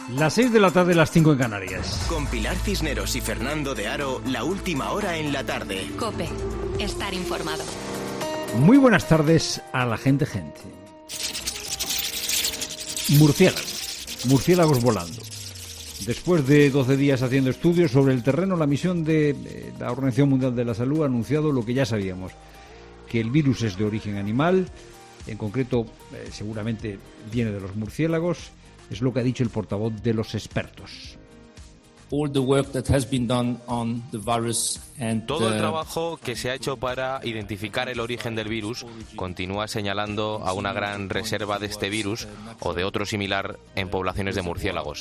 Las 6 de la tarde, las 5 en Canarias. Con Pilar Cisneros y Fernando de Aro, la última hora en la tarde. COPE. Estar informado. Muy buenas tardes a la gente. Murciélagos volando. Después de 12 días haciendo estudios sobre el terreno, la misión de la Organización Mundial de la Salud ha anunciado lo que ya sabíamos, que el virus es de origen animal, en concreto seguramente viene de los murciélagos, es lo que ha dicho el portavoz de los expertos. Todo el trabajo que se ha hecho para identificar el origen del virus continúa señalando a una gran reserva de este virus o de otro similar en poblaciones de murciélagos.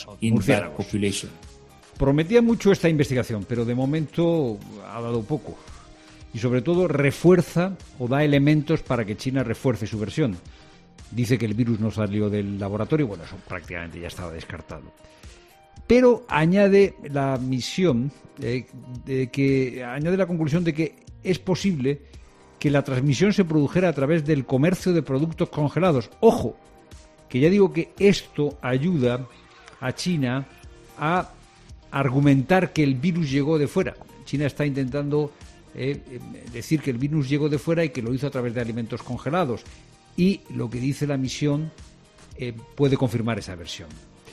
Prometía mucho esta investigación, pero de momento ha dado poco. Y sobre todo refuerza o da elementos para que China refuerce su versión. Dice que el virus no salió del laboratorio, bueno, eso prácticamente ya estaba descartado. Pero añade la misión, añade la conclusión de que es posible que la transmisión se produjera a través del comercio de productos congelados. Ojo, que ya digo que esto ayuda a China a argumentar que el virus llegó de fuera. China está intentando decir que el virus llegó de fuera y que lo hizo a través de alimentos congelados. Y lo que dice la misión puede confirmar esa versión.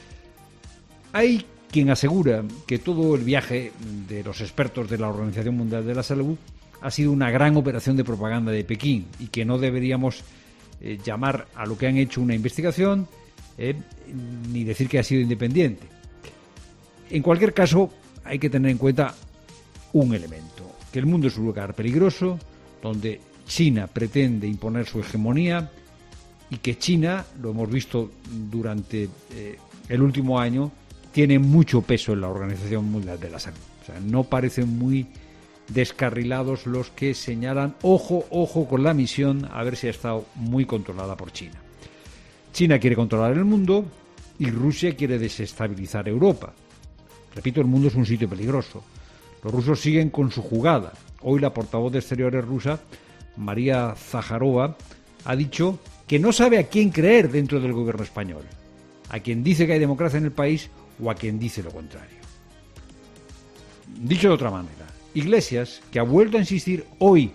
Hay quien asegura que todo el viaje de los expertos de la Organización Mundial de la Salud ha sido una gran operación de propaganda de Pekín y que no deberíamos llamar a lo que han hecho una investigación ni decir que ha sido independiente. En cualquier caso, hay que tener en cuenta un elemento, que el mundo es un lugar peligroso, donde China pretende imponer su hegemonía y que China, lo hemos visto durante el último año, tiene mucho peso en la Organización Mundial de la Salud. O sea, no parecen muy descarrilados los que señalan, ojo con la misión, a ver si ha estado muy controlada por China. China quiere controlar el mundo y Rusia quiere desestabilizar Europa. Repito, el mundo es un sitio peligroso. Los rusos siguen con su jugada. Hoy la portavoz de Exteriores rusa, María Zaharova, ha dicho que no sabe a quién creer dentro del gobierno español. A quien dice que hay democracia en el país o a quien dice lo contrario. Dicho de otra manera, Iglesias, que ha vuelto a insistir hoy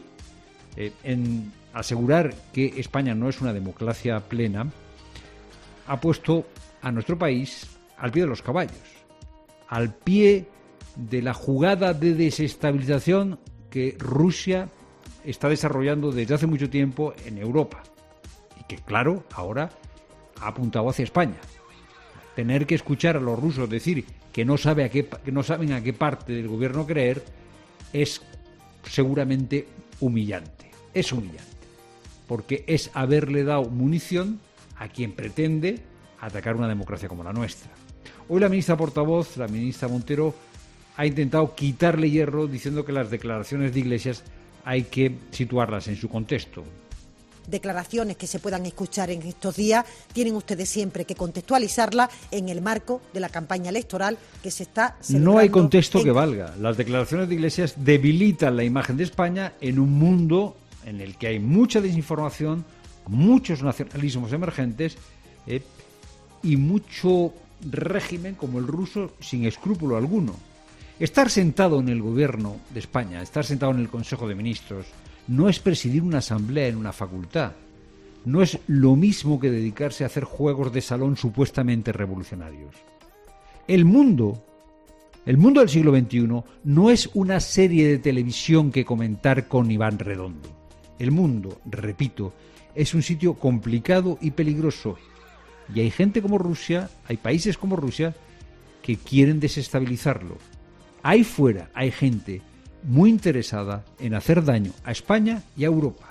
en asegurar que España no es una democracia plena, ha puesto a nuestro país al pie de los caballos, al pie de la jugada de desestabilización que Rusia está desarrollando desde hace mucho tiempo en Europa y que, claro, ahora ha apuntado hacia España. Tener que escuchar a los rusos decir que no saben a qué parte del gobierno creer es seguramente humillante. Es humillante, porque es haberle dado munición a quien pretende atacar una democracia como la nuestra. Hoy la ministra portavoz, la ministra Montero, ha intentado quitarle hierro diciendo que las declaraciones de Iglesias hay que situarlas en su contexto. Declaraciones que se puedan escuchar en estos días, tienen ustedes siempre que contextualizarlas en el marco de la campaña electoral que se está celebrando. No hay contexto que valga. Las declaraciones de Iglesias debilitan la imagen de España en un mundo en el que hay mucha desinformación, muchos nacionalismos emergentes y mucho régimen como el ruso sin escrúpulo alguno. Estar sentado en el gobierno de España, estar sentado en el Consejo de Ministros, no es presidir una asamblea en una facultad. No es lo mismo que dedicarse a hacer juegos de salón supuestamente revolucionarios. El mundo del siglo XXI no es una serie de televisión que comentar con Iván Redondo. El mundo, repito, es un sitio complicado y peligroso. Y hay gente como Rusia, hay países como Rusia, que quieren desestabilizarlo. Ahí fuera hay gente muy interesada en hacer daño a España y a Europa.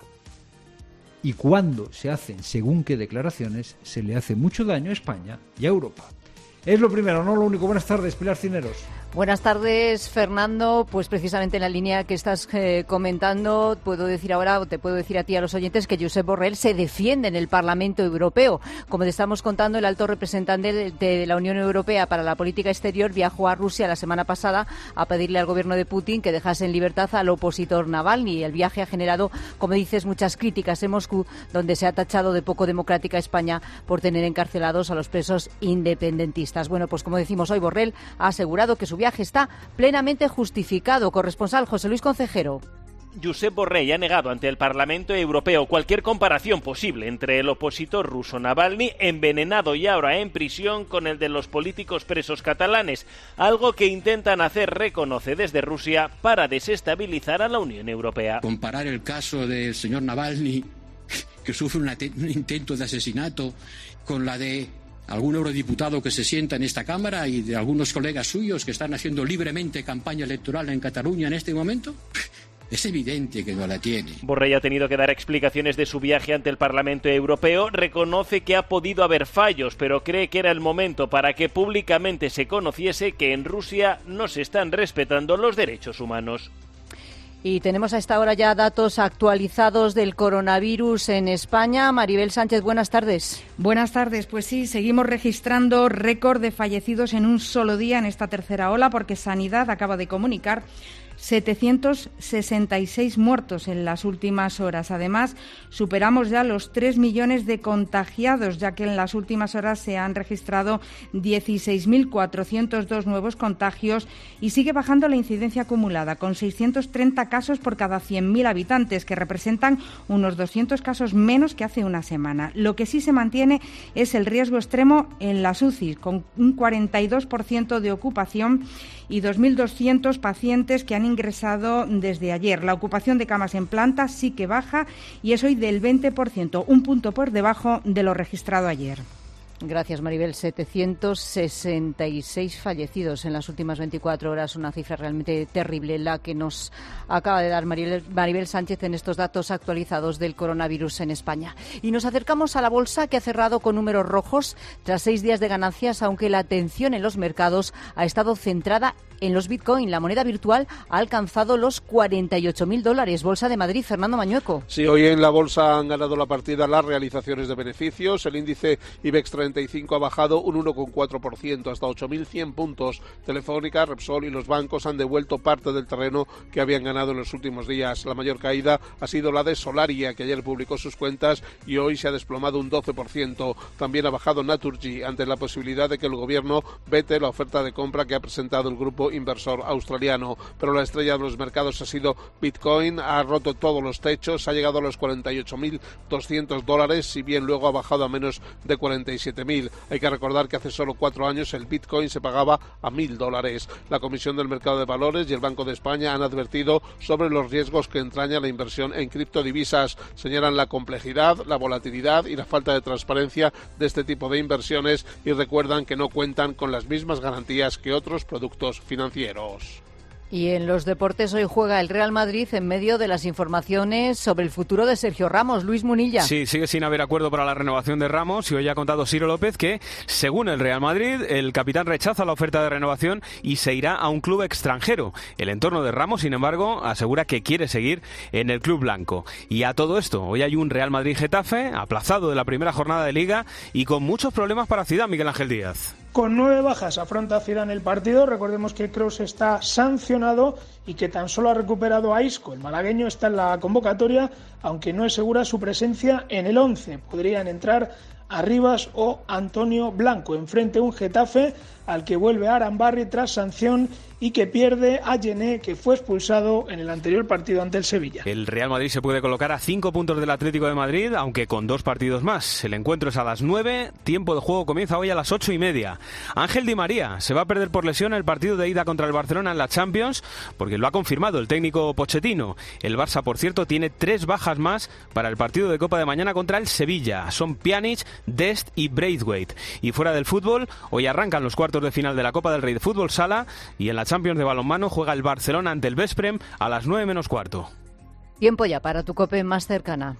Y cuando se hacen según qué declaraciones, se le hace mucho daño a España y a Europa. Es lo primero, no lo único. Buenas tardes, Pilar Cisneros. Buenas tardes, Fernando. Pues precisamente en la línea que estás comentando, te puedo decir a ti, a los oyentes, que Josep Borrell se defiende en el Parlamento Europeo. Como te estamos contando, el alto representante de la Unión Europea para la política exterior viajó a Rusia la semana pasada a pedirle al gobierno de Putin que dejase en libertad al opositor Navalny. El viaje ha generado, como dices, muchas críticas en Moscú, donde se ha tachado de poco democrática a España por tener encarcelados a los presos independentistas. futbolistas. Bueno, pues como decimos hoy, Borrell ha asegurado que su viaje está plenamente justificado. Corresponsal José Luis Concejero. Josep Borrell ha negado ante el Parlamento Europeo cualquier comparación posible entre el opositor ruso Navalny, envenenado y ahora en prisión, con el de los políticos presos catalanes, algo que intentan hacer, reconoce desde Rusia, para desestabilizar a la Unión Europea. Comparar el caso del señor Navalny, que sufre un intento de asesinato, con la de algún eurodiputado que se sienta en esta Cámara y de algunos colegas suyos que están haciendo libremente campaña electoral en Cataluña en este momento, es evidente que no la tiene. Borrell ha tenido que dar explicaciones de su viaje ante el Parlamento Europeo. Reconoce que ha podido haber fallos, pero cree que era el momento para que públicamente se conociese que en Rusia no se están respetando los derechos humanos. Y tenemos a esta hora ya datos actualizados del coronavirus en España. Maribel Sánchez, buenas tardes. Buenas tardes. Pues sí, seguimos registrando récord de fallecidos en un solo día en esta tercera ola, porque Sanidad acaba de comunicar 766 muertos en las últimas horas. Además, superamos ya los 3 millones de contagiados, ya que en las últimas horas se han registrado 16.402 nuevos contagios y sigue bajando la incidencia acumulada, con 630 casos por cada 100.000 habitantes, que representan unos 200 casos menos que hace una semana. Lo que sí se mantiene es el riesgo extremo en las UCI, con un 42% de ocupación y 2.200 pacientes que han ingresado desde ayer. La ocupación de camas en planta sí que baja y es hoy del 20%, un punto por debajo de lo registrado ayer. Gracias, Maribel. 766 fallecidos en las últimas 24 horas, una cifra realmente terrible la que nos acaba de dar Maribel Sánchez en estos datos actualizados del coronavirus en España. Y nos acercamos a la bolsa, que ha cerrado con números rojos tras 6 días de ganancias, aunque la atención en los mercados ha estado centrada en los Bitcoin. La moneda virtual ha alcanzado los $48.000. Bolsa de Madrid, Fernando Mañueco. Sí, hoy en la bolsa han ganado la partida las realizaciones de beneficios. El índice IBEX 35 ha bajado un 1,4% hasta 8.100 puntos. Telefónica, Repsol y los bancos han devuelto parte del terreno que habían ganado en los últimos días. La mayor caída ha sido la de Solaria, que ayer publicó sus cuentas y hoy se ha desplomado un 12%. También ha bajado Naturgy ante la posibilidad de que el gobierno vete la oferta de compra que ha presentado el grupo inversor australiano. Pero la estrella de los mercados ha sido Bitcoin. Ha roto todos los techos, ha llegado a los $48.200, si bien luego ha bajado a menos de 47.000. Hay que recordar que hace solo 4 años el Bitcoin se pagaba a $1.000. La Comisión del Mercado de Valores y el Banco de España han advertido sobre los riesgos que entraña la inversión en criptodivisas. Señalan la complejidad, la volatilidad y la falta de transparencia de este tipo de inversiones y recuerdan que no cuentan con las mismas garantías que otros productos financieros. Y en los deportes hoy juega el Real Madrid en medio de las informaciones sobre el futuro de Sergio Ramos. Luis Munilla. Sí, sigue sin haber acuerdo para la renovación de Ramos y hoy ha contado Ciro López que, según el Real Madrid, el capitán rechaza la oferta de renovación y se irá a un club extranjero. El entorno de Ramos, sin embargo, asegura que quiere seguir en el club blanco. Y a todo esto, hoy hay un Real Madrid-Getafe aplazado de la primera jornada de Liga y con muchos problemas para Zidane, Miguel Ángel Díaz. Con 9 bajas afronta Zidane el partido. Recordemos que Kroos está sancionado y que tan solo ha recuperado a Isco. El malagueño está en la convocatoria, aunque no es segura su presencia en el 11. Podrían entrar Arribas o Antonio Blanco. Enfrente un Getafe al que vuelve Arambarri tras sanción y que pierde a Gené, que fue expulsado en el anterior partido ante el Sevilla. El Real Madrid se puede colocar a 5 puntos del Atlético de Madrid, aunque con 2 partidos más. El encuentro es a las 9, tiempo de juego comienza hoy a las 8:30. Ángel Di María se va a perder por lesión el partido de ida contra el Barcelona en la Champions, porque lo ha confirmado el técnico Pochettino. El Barça, por cierto, tiene 3 bajas más para el partido de Copa de mañana contra el Sevilla. Son Pjanic, Dest y Braithwaite. Y fuera del fútbol, hoy arrancan los cuartos de final de la Copa del Rey de Fútbol Sala y en la Champions de balonmano juega el Barcelona ante el Veszprém a las 9 menos cuarto. Tiempo ya para tu COPE más cercana.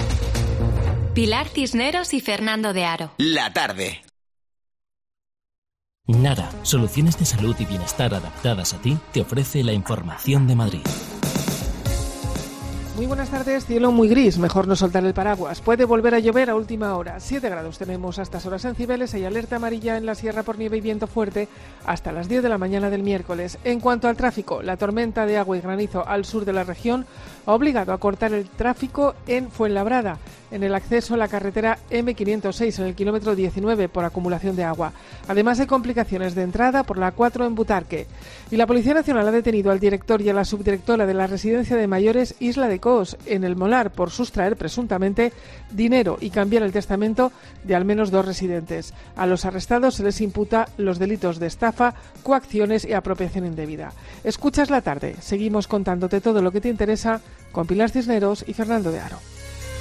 Pilar Cisneros y Fernando de Aro. La tarde. Nara, soluciones de salud y bienestar adaptadas a ti, te ofrece la información de Madrid. Muy buenas tardes, cielo muy gris, mejor no soltar el paraguas. Puede volver a llover a última hora. 7 grados tenemos a estas horas en Cibeles, hay alerta amarilla en la sierra por nieve y viento fuerte hasta las 10 de la mañana del miércoles. En cuanto al tráfico, la tormenta de agua y granizo al sur de la región ha obligado a cortar el tráfico en Fuenlabrada, en el acceso a la carretera M506 en el kilómetro 19 por acumulación de agua. Además hay complicaciones de entrada por la 4 en Butarque. Y la Policía Nacional ha detenido al director y a la subdirectora de la residencia de mayores Isla de Cos, en el Molar, por sustraer presuntamente dinero y cambiar el testamento de al menos 2 residentes. A los arrestados se les imputa los delitos de estafa, coacciones y apropiación indebida. Escuchas la tarde. Seguimos contándote todo lo que te interesa con Pilar Cisneros y Fernando de Aro.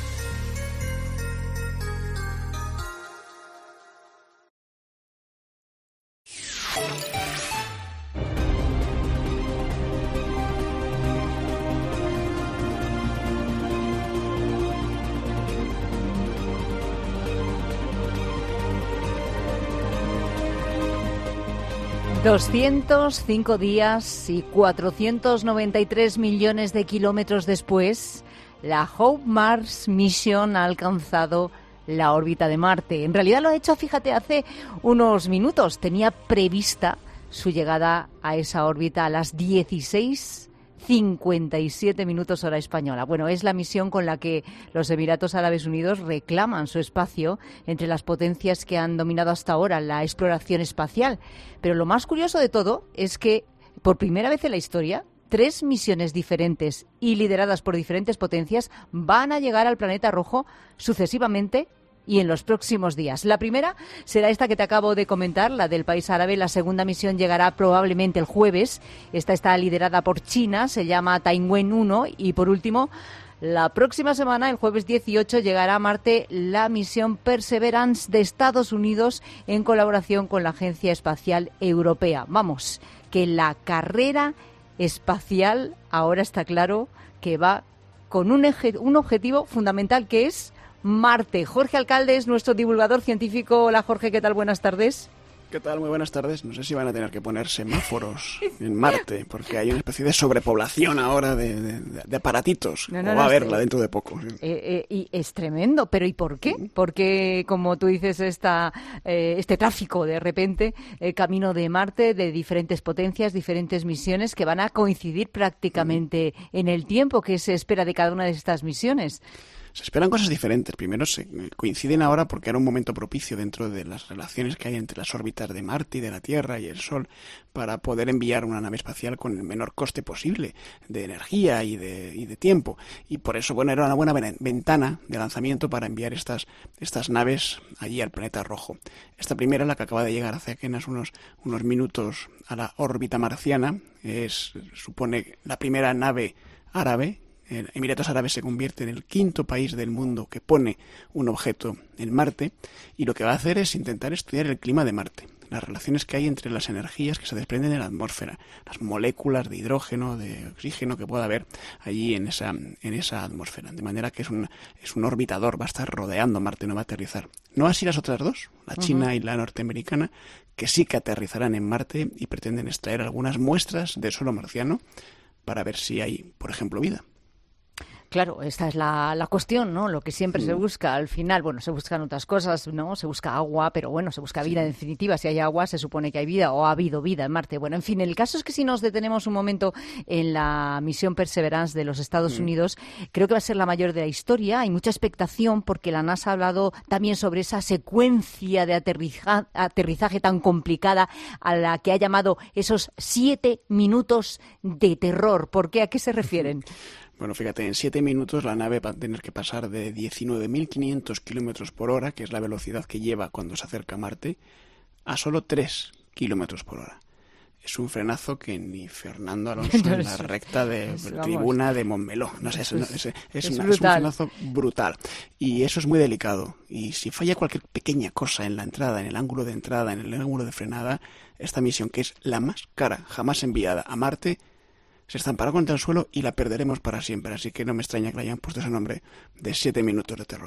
...205 días y 493 millones de kilómetros después, la Hope Mars Mission ha alcanzado la órbita de Marte. En realidad lo ha hecho, fíjate, hace unos minutos. Tenía prevista su llegada a esa órbita a las 16:57 minutos hora española. Bueno, es la misión con la que los Emiratos Árabes Unidos reclaman su espacio entre las potencias que han dominado hasta ahora la exploración espacial. Pero lo más curioso de todo es que, por primera vez en la historia, 3 misiones diferentes y lideradas por diferentes potencias van a llegar al planeta rojo sucesivamente y en los próximos días. La primera será esta que te acabo de comentar, la del país árabe. La segunda misión llegará probablemente el jueves. Esta está liderada por China, se llama Tianwen 1. Y por último, la próxima semana, el jueves 18, llegará a Marte la misión Perseverance de Estados Unidos en colaboración con la Agencia Espacial Europea. Vamos, que la carrera espacial ahora está claro que va con un objetivo fundamental, que es Marte. Jorge Alcalde es nuestro divulgador científico. Hola, Jorge, ¿qué tal? Buenas tardes. ¿Qué tal? Muy buenas tardes. No sé si van a tener que poner semáforos en Marte, porque hay una especie de sobrepoblación ahora de aparatitos. Va a haberla dentro de poco. Y es tremendo. ¿Pero y por qué? Porque, como tú dices, este tráfico de repente, camino de Marte, de diferentes potencias, diferentes misiones que van a coincidir prácticamente en el tiempo que se espera de cada una de estas misiones. Se esperan cosas diferentes. Primero, se coinciden ahora porque era un momento propicio dentro de las relaciones que hay entre las órbitas de Marte y de la Tierra y el Sol para poder enviar una nave espacial con el menor coste posible de energía y de tiempo. Y por eso, bueno, era una buena ventana de lanzamiento para enviar estas naves allí al planeta rojo. Esta primera, la que acaba de llegar hace apenas unos minutos a la órbita marciana, supone la primera nave árabe. Emiratos Árabes se convierte en el 5º país del mundo que pone un objeto en Marte, y lo que va a hacer es intentar estudiar el clima de Marte, las relaciones que hay entre las energías que se desprenden de la atmósfera, las moléculas de hidrógeno, de oxígeno que pueda haber allí en esa atmósfera. De manera que es un orbitador, va a estar rodeando Marte, no va a aterrizar. No así las otras dos, la china y la norteamericana, que sí que aterrizarán en Marte y pretenden extraer algunas muestras del suelo marciano para ver si hay, por ejemplo, vida. Claro, esta es la cuestión, ¿no? Lo que siempre se busca al final. Bueno, se buscan otras cosas, ¿no? Se busca agua, pero bueno, se busca vida en definitiva. Si hay agua, se supone que hay vida, o ha habido vida en Marte. Bueno, en fin, el caso es que si nos detenemos un momento en la misión Perseverance de los Estados Unidos, creo que va a ser la mayor de la historia. Hay mucha expectación porque la NASA ha hablado también sobre esa secuencia de aterrizaje tan complicada a la que ha llamado esos 7 minutos de terror. ¿Por qué? ¿A qué se refieren? Bueno, fíjate, en 7 minutos la nave va a tener que pasar de 19.500 kilómetros por hora, que es la velocidad que lleva cuando se acerca a Marte, a solo 3 kilómetros por hora. Es un frenazo que ni Fernando Alonso en la recta de tribuna de Montmeló. No sé, es un frenazo brutal. Y eso es muy delicado. Y si falla cualquier pequeña cosa en la entrada, en el ángulo de entrada, en el ángulo de frenada, esta misión, que es la más cara jamás enviada a Marte, se estampará contra el suelo y la perderemos para siempre. Así que no me extraña que le hayan puesto ese nombre de 7 minutos de terror.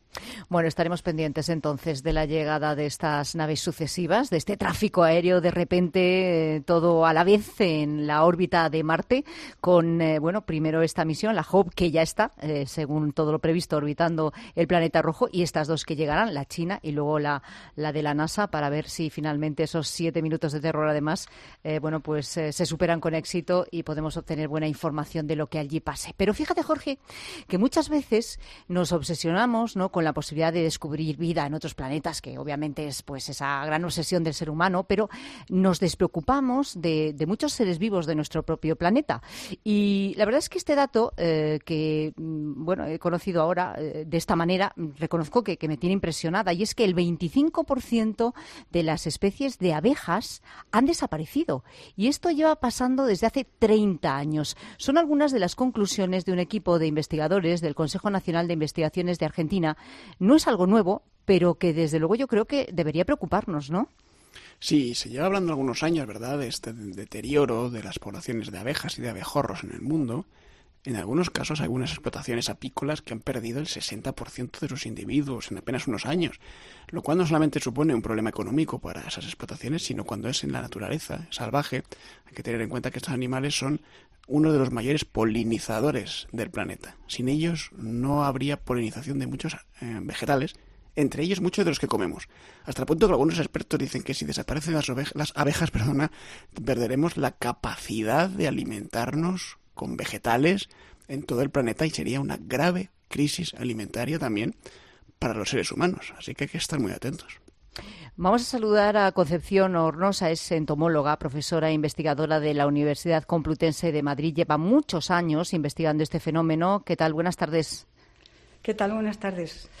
Bueno, estaremos pendientes entonces de la llegada de estas naves sucesivas, de este tráfico aéreo de repente todo a la vez en la órbita de Marte, con, primero esta misión, la Hope, que ya está, según todo lo previsto, orbitando el planeta rojo, y estas dos que llegarán, la China y luego la de la NASA, para ver si finalmente esos 7 minutos de terror, además, se superan con éxito y podemos obtener buena información de lo que allí pase. Pero fíjate, Jorge, que muchas veces nos obsesionamos, ¿no?, con la posibilidad de descubrir vida en otros planetas, que obviamente es pues esa gran obsesión del ser humano, pero nos despreocupamos de muchos seres vivos de nuestro propio planeta. Y la verdad es que este dato que he conocido ahora de esta manera, reconozco que me tiene impresionada, y es que el 25% de las especies de abejas han desaparecido, y esto lleva pasando desde hace 30 años. Son algunas de las conclusiones de un equipo de investigadores del Consejo Nacional de Investigaciones de Argentina. No es algo nuevo, pero que desde luego yo creo que debería preocuparnos, ¿no? Sí, se lleva hablando algunos años, ¿verdad?, de este deterioro de las poblaciones de abejas y de abejorros en el mundo. En algunos casos, hay algunas explotaciones apícolas que han perdido el 60% de sus individuos en apenas unos años, lo cual no solamente supone un problema económico para esas explotaciones, sino cuando es en la naturaleza salvaje. Hay que tener en cuenta que estos animales son uno de los mayores polinizadores del planeta. Sin ellos no habría polinización de muchos vegetales, entre ellos muchos de los que comemos. Hasta el punto que algunos expertos dicen que si desaparecen las abejas, perderemos la capacidad de alimentarnos con vegetales en todo el planeta, y sería una grave crisis alimentaria también para los seres humanos. Así que hay que estar muy atentos. Vamos a saludar a Concepción Hornosa, es entomóloga, profesora e investigadora de la Universidad Complutense de Madrid. Lleva muchos años investigando este fenómeno. ¿Qué tal? Buenas tardes. ¿Qué tal? Buenas tardes.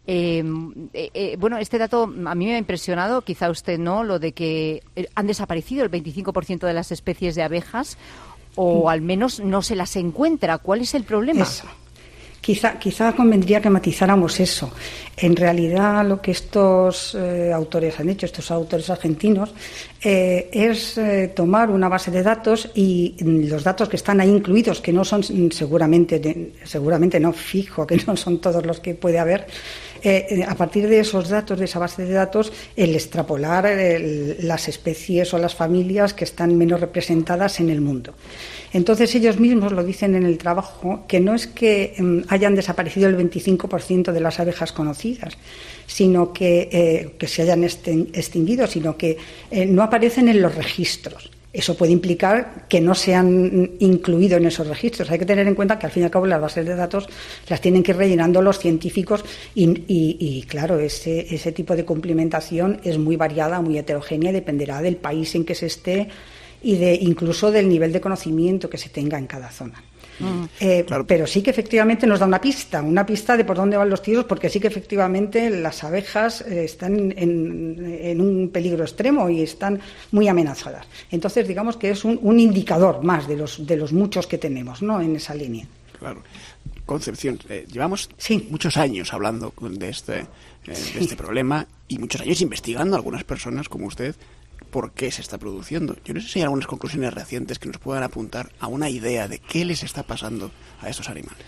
Este dato a mí me ha impresionado, quizá usted no, lo de que han desaparecido el 25% de las especies de abejas, o al menos no se las encuentra. ¿Cuál es el problema? Eso. Quizá convendría que matizáramos eso. En realidad, lo que estos autores han hecho, estos autores argentinos, es tomar una base de datos, y los datos que están ahí incluidos, que no son seguramente no fijo, que no son todos los que puede haber, a partir de esos datos, de esa base de datos, el extrapolar las especies o las familias que están menos representadas en el mundo. Entonces ellos mismos lo dicen en el trabajo, que no es que hayan desaparecido el 25% de las abejas conocidas, sino que se hayan extinguido, sino que no aparecen en los registros. Eso puede implicar que no se han incluido en esos registros. Hay que tener en cuenta que, al fin y al cabo, las bases de datos las tienen que ir rellenando los científicos y claro, ese tipo de cumplimentación es muy variada, muy heterogénea, y dependerá del país en que se esté y incluso del nivel de conocimiento que se tenga en cada zona. Claro. Pero sí que efectivamente nos da una pista de por dónde van los tiros, porque sí que efectivamente las abejas están en un peligro extremo y están muy amenazadas. Entonces, digamos que es un indicador más de los muchos que tenemos, ¿no?, en esa línea. Claro. Concepción, llevamos muchos años hablando de este problema, y muchos años investigando, algunas personas como usted, por qué se está produciendo. Yo no sé si hay algunas conclusiones recientes que nos puedan apuntar a una idea de qué les está pasando a estos animales.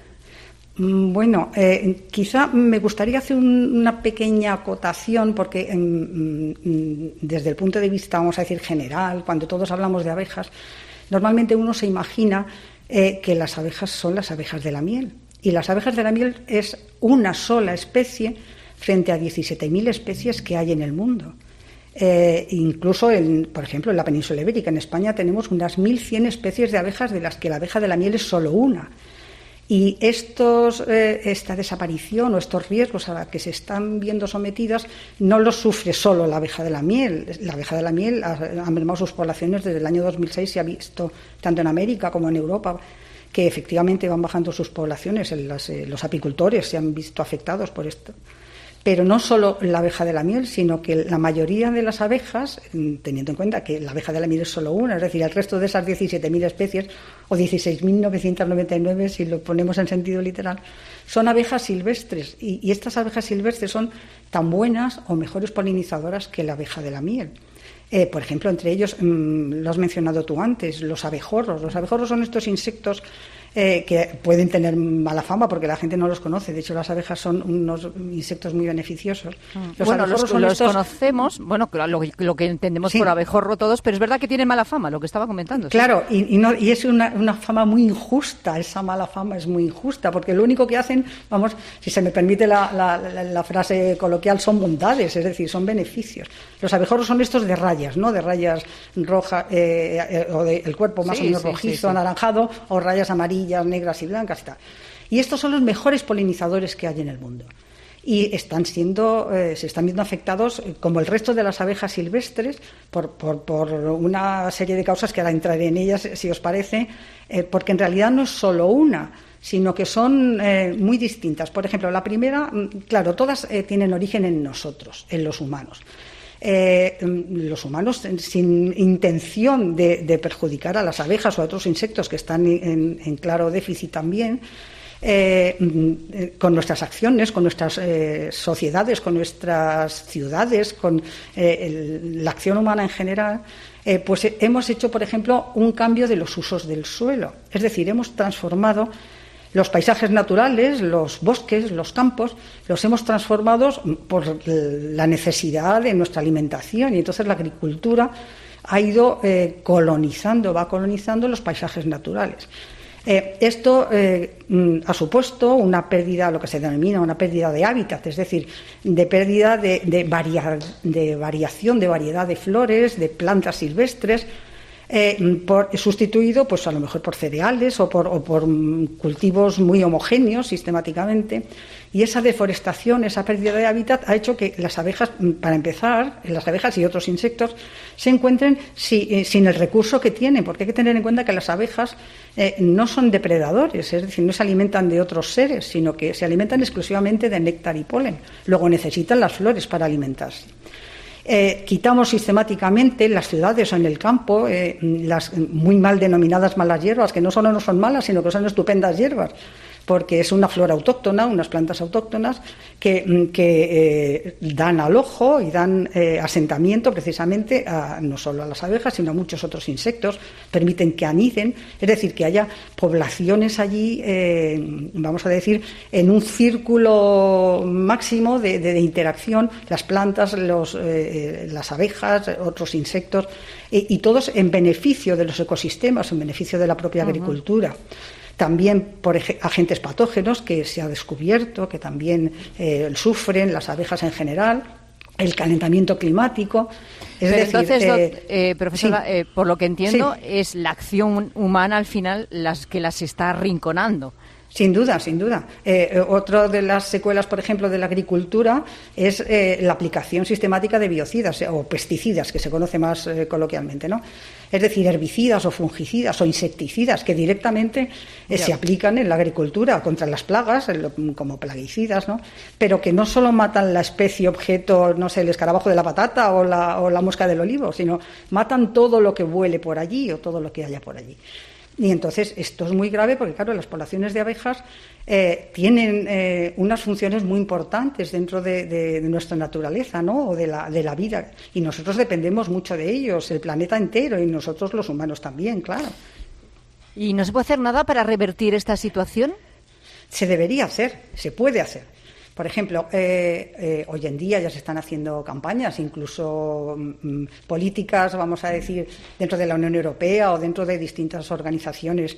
Bueno, quizá me gustaría hacer una pequeña acotación, porque desde el punto de vista, vamos a decir, general, cuando todos hablamos de abejas, normalmente uno se imagina que las abejas son las abejas de la miel. Y las abejas de la miel es una sola especie frente a 17.000 especies que hay en el mundo. Incluso, por ejemplo, en la península ibérica, en España, tenemos unas 1.100 especies de abejas, de las que la abeja de la miel es solo una. Y esta desaparición o estos riesgos a los que se están viendo sometidas no los sufre solo la abeja de la miel. La abeja de la miel ha mermado sus poblaciones desde el año 2006, se ha visto tanto en América como en Europa que efectivamente van bajando sus poblaciones. Los apicultores se han visto afectados por esto. Pero no solo la abeja de la miel, sino que la mayoría de las abejas, teniendo en cuenta que la abeja de la miel es solo una, es decir, el resto de esas 17.000 especies, o 16.999 si lo ponemos en sentido literal, son abejas silvestres. Y estas abejas silvestres son tan buenas o mejores polinizadoras que la abeja de la miel. Por ejemplo, entre ellos, lo has mencionado tú antes, los abejorros. Los abejorros son estos insectos que pueden tener mala fama porque la gente no los conoce. De hecho, las abejas son unos insectos muy beneficiosos. Los conocemos, lo que entendemos por abejorro todos, pero es verdad que tienen mala fama, lo que estaba comentando. Claro, y es una fama muy injusta. Esa mala fama es muy injusta, porque lo único que hacen, si se me permite la frase coloquial, son bondades, es decir, son beneficios. Los abejorros son estos de rayas, ¿no? De rayas rojas, o el cuerpo más o menos rojizo, anaranjado, o rayas amarillas, negras y blancas y tal. Y estos son los mejores polinizadores que hay en el mundo. Y se están viendo afectados, como el resto de las abejas silvestres, por una serie de causas que ahora entraré en ellas, si os parece, porque en realidad no es solo una, sino que son muy distintas. Por ejemplo, la primera, claro, todas tienen origen en nosotros, en los humanos. Los humanos, sin intención de perjudicar a las abejas o a otros insectos que están en claro déficit también, con nuestras acciones, con nuestras sociedades, con nuestras ciudades, con la acción humana en general, pues hemos hecho, por ejemplo, un cambio de los usos del suelo. Es decir, hemos transformado los paisajes naturales, los bosques, los campos, los hemos transformado por la necesidad de nuestra alimentación, y entonces la agricultura ha ido va colonizando los paisajes naturales. Esto ha supuesto una pérdida, lo que se denomina una pérdida de hábitat, es decir, de pérdida de variación, de variedad de flores, de plantas silvestres, sustituido pues a lo mejor por cereales o por cultivos muy homogéneos sistemáticamente, y esa deforestación, esa pérdida de hábitat ha hecho que las abejas, para empezar, las abejas y otros insectos se encuentren sin el recurso que tienen, porque hay que tener en cuenta que las abejas no son depredadores, es decir, no se alimentan de otros seres, sino que se alimentan exclusivamente de néctar y polen. Luego necesitan las flores para alimentarse. Quitamos sistemáticamente en las ciudades o en el campo las muy mal denominadas malas hierbas, que no solo no son malas, sino que son estupendas hierbas, porque es una flora autóctona, unas plantas autóctonas que dan al ojo y dan asentamiento precisamente no solo a las abejas, sino a muchos otros insectos, permiten que aniden, es decir, que haya poblaciones allí, vamos a decir, en un círculo máximo de interacción, las plantas, las abejas, otros insectos, y todos en beneficio de los ecosistemas, en beneficio de la propia agricultura. También por agentes patógenos que se ha descubierto, que también sufren las abejas en general, el calentamiento climático. Profesora, por lo que entiendo, es la acción humana al final que las está arrinconando. Sin duda, sin duda. Otra de las secuelas, por ejemplo, de la agricultura es la aplicación sistemática de biocidas o pesticidas, que se conoce más coloquialmente, ¿no? Es decir, herbicidas o fungicidas o insecticidas que directamente se aplican en la agricultura contra las plagas, como plaguicidas, ¿no? Pero que no solo matan la especie objeto, no sé, el escarabajo de la patata o la mosca del olivo, sino matan todo lo que vuele por allí o todo lo que haya por allí. Y entonces esto es muy grave porque, claro, las poblaciones de abejas tienen unas funciones muy importantes dentro de nuestra naturaleza, ¿no? O de la vida. Y nosotros dependemos mucho de ellos, el planeta entero, y nosotros los humanos también, claro. ¿Y no se puede hacer nada para revertir esta situación? Se debería hacer, se puede hacer. Por ejemplo, hoy en día ya se están haciendo campañas, incluso políticas, vamos a decir, dentro de la Unión Europea o dentro de distintas organizaciones,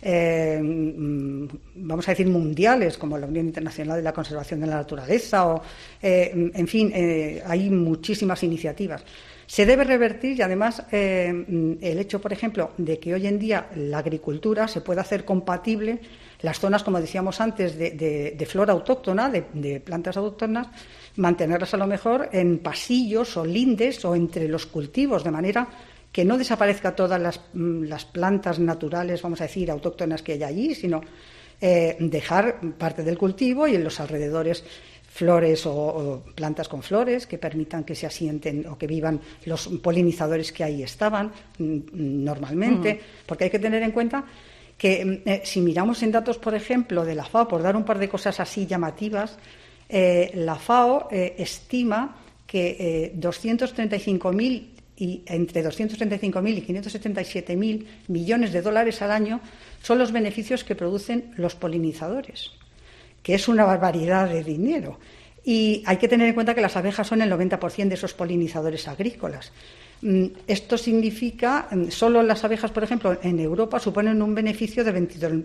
vamos a decir, mundiales, como la Unión Internacional de la Conservación de la Naturaleza, en fin, hay muchísimas iniciativas. Se debe revertir y, además, el hecho, por ejemplo, de que hoy en día la agricultura se pueda hacer compatible, las zonas, como decíamos antes, de flora autóctona, de plantas autóctonas, mantenerlas a lo mejor en pasillos o lindes o entre los cultivos, de manera que no desaparezca todas las plantas naturales, vamos a decir, autóctonas que hay allí, sino dejar parte del cultivo y en los alrededores flores o plantas con flores que permitan que se asienten o que vivan los polinizadores que ahí estaban normalmente, porque hay que tener en cuenta que si miramos en datos, por ejemplo, de la FAO, por dar un par de cosas así llamativas, la FAO estima que 235.000 y entre 235.000 y 577.000 millones de dólares al año son los beneficios que producen los polinizadores, que es una barbaridad de dinero. Y hay que tener en cuenta que las abejas son el 90% de esos polinizadores agrícolas. Esto significa, solo las abejas, por ejemplo, en Europa suponen un beneficio de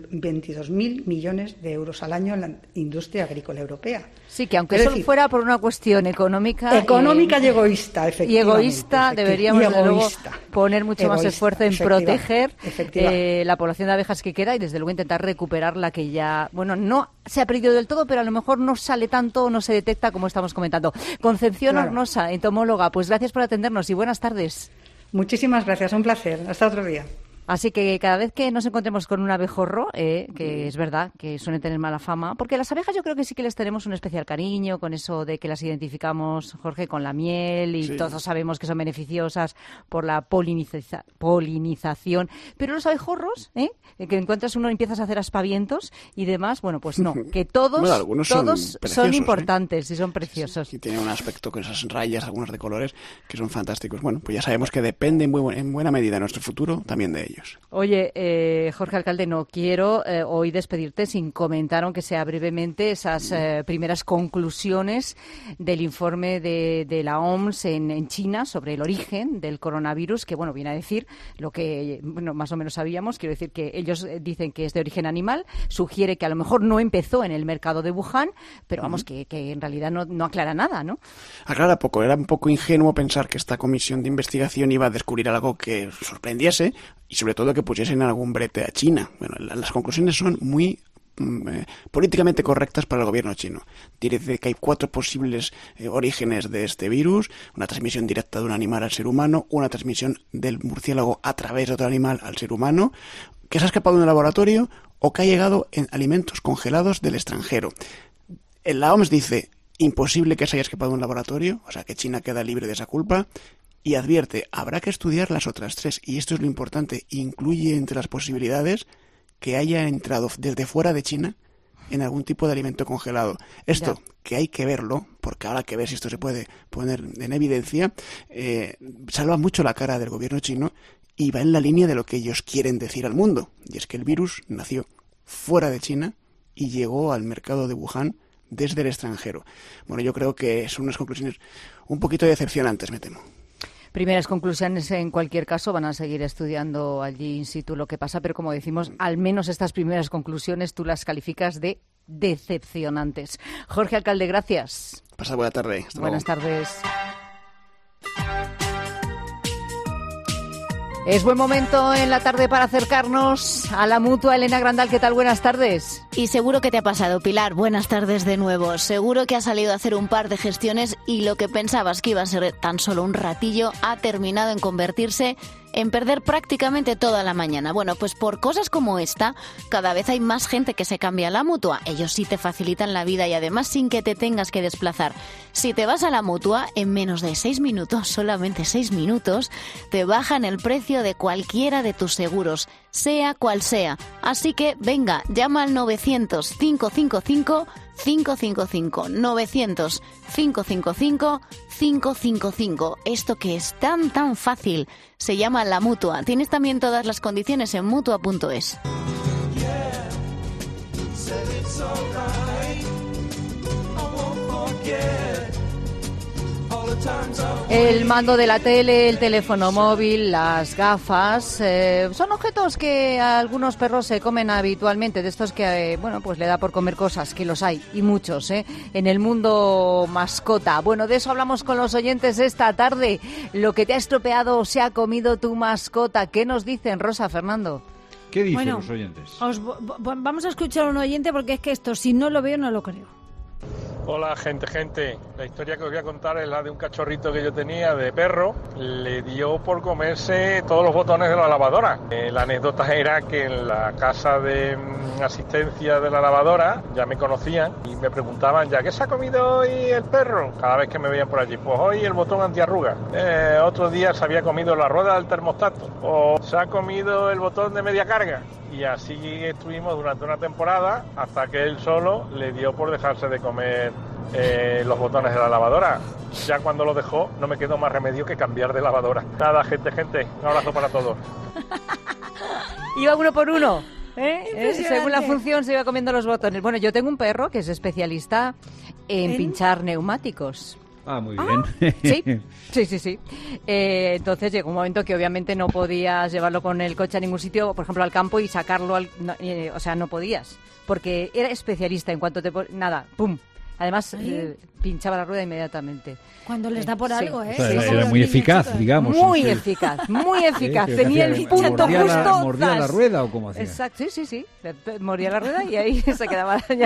22.000 millones de euros al año en la industria agrícola europea. Sí, que aunque solo fuera por una cuestión económica... Económica y egoísta, efectivamente. Y egoísta, deberíamos desde luego poner mucho más esfuerzo en proteger la población de abejas que queda y desde luego intentar recuperar la que ya, bueno, no se ha perdido del todo, pero a lo mejor no sale tanto, no se detecta como estamos comentando. Concepción Hornosa, entomóloga, pues gracias por atendernos y buenas tardes. Muchísimas gracias, un placer. Hasta otro día. Así que cada vez que nos encontremos con un abejorro, que es verdad que suelen tener mala fama, porque las abejas yo creo que sí que les tenemos un especial cariño, con eso de que las identificamos, Jorge, con la miel y todos sabemos que son beneficiosas por la polinización. Pero los abejorros, que encuentras uno y empiezas a hacer aspavientos y demás, bueno, pues no, que todos son importantes y son preciosos. Y tienen un aspecto con esas rayas, algunos de colores, que son fantásticos. Bueno, pues ya sabemos que depende en buena medida nuestro futuro también de ellos. Oye, Jorge Alcalde, no quiero hoy despedirte sin comentar, aunque sea brevemente, esas primeras conclusiones del informe de la OMS en China sobre el origen del coronavirus, que, bueno, viene a decir lo que, bueno, más o menos sabíamos. Quiero decir que ellos dicen que es de origen animal, sugiere que a lo mejor no empezó en el mercado de Wuhan, pero vamos, que en realidad no aclara nada, ¿no? Aclara poco. Era un poco ingenuo pensar que esta comisión de investigación iba a descubrir algo que sorprendiese y sobre todo que pusiesen algún brete a China. Bueno, las conclusiones son muy políticamente correctas para el gobierno chino. Dice que hay 4 posibles orígenes de este virus: una transmisión directa de un animal al ser humano, una transmisión del murciélago a través de otro animal al ser humano, que se ha escapado de un laboratorio o que ha llegado en alimentos congelados del extranjero. La OMS dice imposible que se haya escapado de un laboratorio, o sea que China queda libre de esa culpa. Y advierte, habrá que estudiar las otras 3, y esto es lo importante, incluye entre las posibilidades que haya entrado desde fuera de China en algún tipo de alimento congelado. Esto, que hay que verlo, porque ahora hay que ver si esto se puede poner en evidencia, salva mucho la cara del gobierno chino y va en la línea de lo que ellos quieren decir al mundo, y es que el virus nació fuera de China y llegó al mercado de Wuhan desde el extranjero. Bueno, yo creo que son unas conclusiones un poquito decepcionantes, me temo. Primeras conclusiones, en cualquier caso, van a seguir estudiando allí in situ lo que pasa, pero como decimos, al menos estas primeras conclusiones tú las calificas de decepcionantes. Jorge Alcalde, gracias. Pasa buena tarde. Buenas tardes. Es buen momento en la tarde para acercarnos a la Mutua. Elena Grandal, ¿qué tal? Buenas tardes. Y seguro que te ha pasado, Pilar. Buenas tardes de nuevo. Seguro que has salido a hacer un par de gestiones y lo que pensabas que iba a ser tan solo un ratillo ha terminado en convertirse en perder prácticamente toda la mañana. Bueno, pues por cosas como esta, cada vez hay más gente que se cambia a la Mutua. Ellos sí te facilitan la vida y además sin que te tengas que desplazar. Si te vas a la Mutua, en menos de 6 minutos, solamente 6 minutos, te bajan el precio de cualquiera de tus seguros, sea cual sea. Así que, venga, llama al 900-555-555. 900-555-555. Esto que es tan fácil se llama La Mutua. Tienes también todas las condiciones en Mutua.es. El mando de la tele, el teléfono móvil, las gafas, son objetos que algunos perros se comen habitualmente, de estos que, bueno, pues le da por comer cosas, que los hay, y muchos, en el mundo mascota. Bueno, de eso hablamos con los oyentes esta tarde. Lo que te ha estropeado o se ha comido tu mascota. ¿Qué nos dicen, Rosa, Fernando? ¿Qué dicen los oyentes? Vamos a escuchar a un oyente porque es que esto, si no lo veo, no lo creo. Hola gente, la historia que os voy a contar es la de un cachorrito que yo tenía de perro. Le dio por comerse todos los botones de la lavadora. La anécdota era que en la casa de asistencia de la lavadora ya me conocían y me preguntaban ya, ¿qué se ha comido hoy el perro? Cada vez que me veían por allí, pues hoy el botón antiarruga, otro día se había comido la rueda del termostato o se ha comido el botón de media carga. Y así estuvimos durante una temporada hasta que él solo le dio por dejarse de comer los botones de la lavadora. Ya cuando lo dejó no me quedó más remedio que cambiar de lavadora. Nada, gente, un abrazo para todos. Iba uno por uno. Según la función se iba comiendo los botones. Bueno, yo tengo un perro que es especialista en pinchar neumáticos. Ah, muy bien. Sí. Entonces llegó un momento que obviamente no podías llevarlo con el coche a ningún sitio, por ejemplo al campo, y sacarlo, no podías, porque era especialista en cuanto nada, ¡pum! Además, pinchaba la rueda inmediatamente. Cuando les da por algo, ¿eh? O sea, era muy eficaz, digamos. Muy eficaz. Tenía el punto justo. ¿Mordía la rueda o cómo hacía? Exacto, sí. Moría la rueda y ahí se quedaba. Y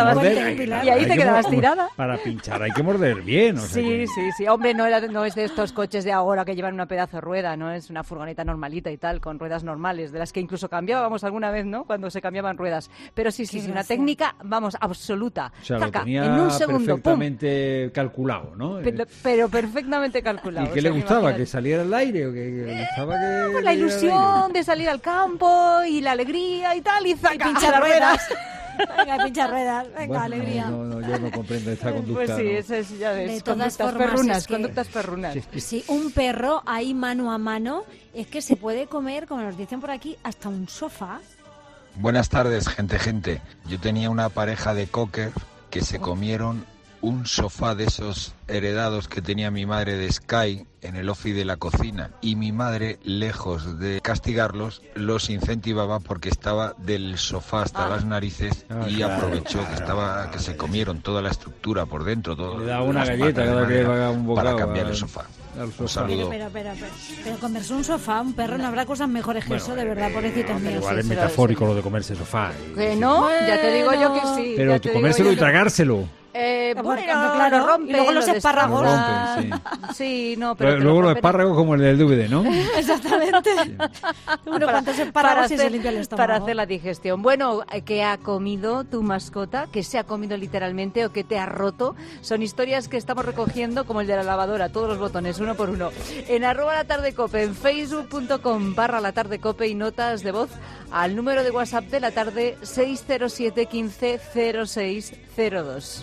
ahí ahí te quedabas tirada. Para pinchar hay que morder bien. Sí. Hombre, no es de estos coches de ahora que llevan una pedazo de rueda, ¿no? Es una furgoneta normalita y tal, con ruedas normales, de las que incluso cambiábamos alguna vez, ¿no? Cuando se cambiaban ruedas. Pero sí, una técnica, absoluta. O sea, Taca, lo tenía en un segundo, perfectamente calculado, ¿no? Pero perfectamente calculado. ¿Y qué le gustaba? ¿Que saliera al aire? ¿O que le gustaba que pues la ilusión de salir al campo y la alegría y tal, y pinchar ruedas. Venga, pinchar ruedas. Venga, alegría. No, yo no comprendo esta conducta. Pues sí, eso es, ya ves, de todas formas, conductas perrunas. Sí, un perro ahí mano a mano es que se puede comer, como nos dicen por aquí, hasta un sofá. Buenas tardes, gente. Yo tenía una pareja de cocker que se comieron un sofá de esos heredados que tenía mi madre de Sky en el office de la cocina, y mi madre, lejos de castigarlos, los incentivaba porque estaba del sofá hasta las narices y aprovechó que se comieron toda la estructura por dentro, todo. Le daba una galleta cada que haga un bocado para cambiar el sofá. Un saludo. Pero comerse un sofá, un perro, no habrá cosas mejores que eso, de verdad, pobrecitos míos. Igual es metafórico lo de comerse sofá. No, ya te digo yo que sí. Pero comérselo y tragárselo. Claro, rompe, y luego los espárragos. Sí, no, pero luego los espárragos como el del DVD, ¿no? Exactamente. Uno cuantos espárragos y se limpia el estómago. Para hacer la digestión. Bueno, ¿qué ha comido tu mascota? ¿Qué se ha comido literalmente o qué te ha roto? Son historias que estamos recogiendo como el de la lavadora, todos los botones, uno por uno. En @latardecope, en facebook.com/latardecope y notas de voz al número de WhatsApp de la tarde 607 15 0602.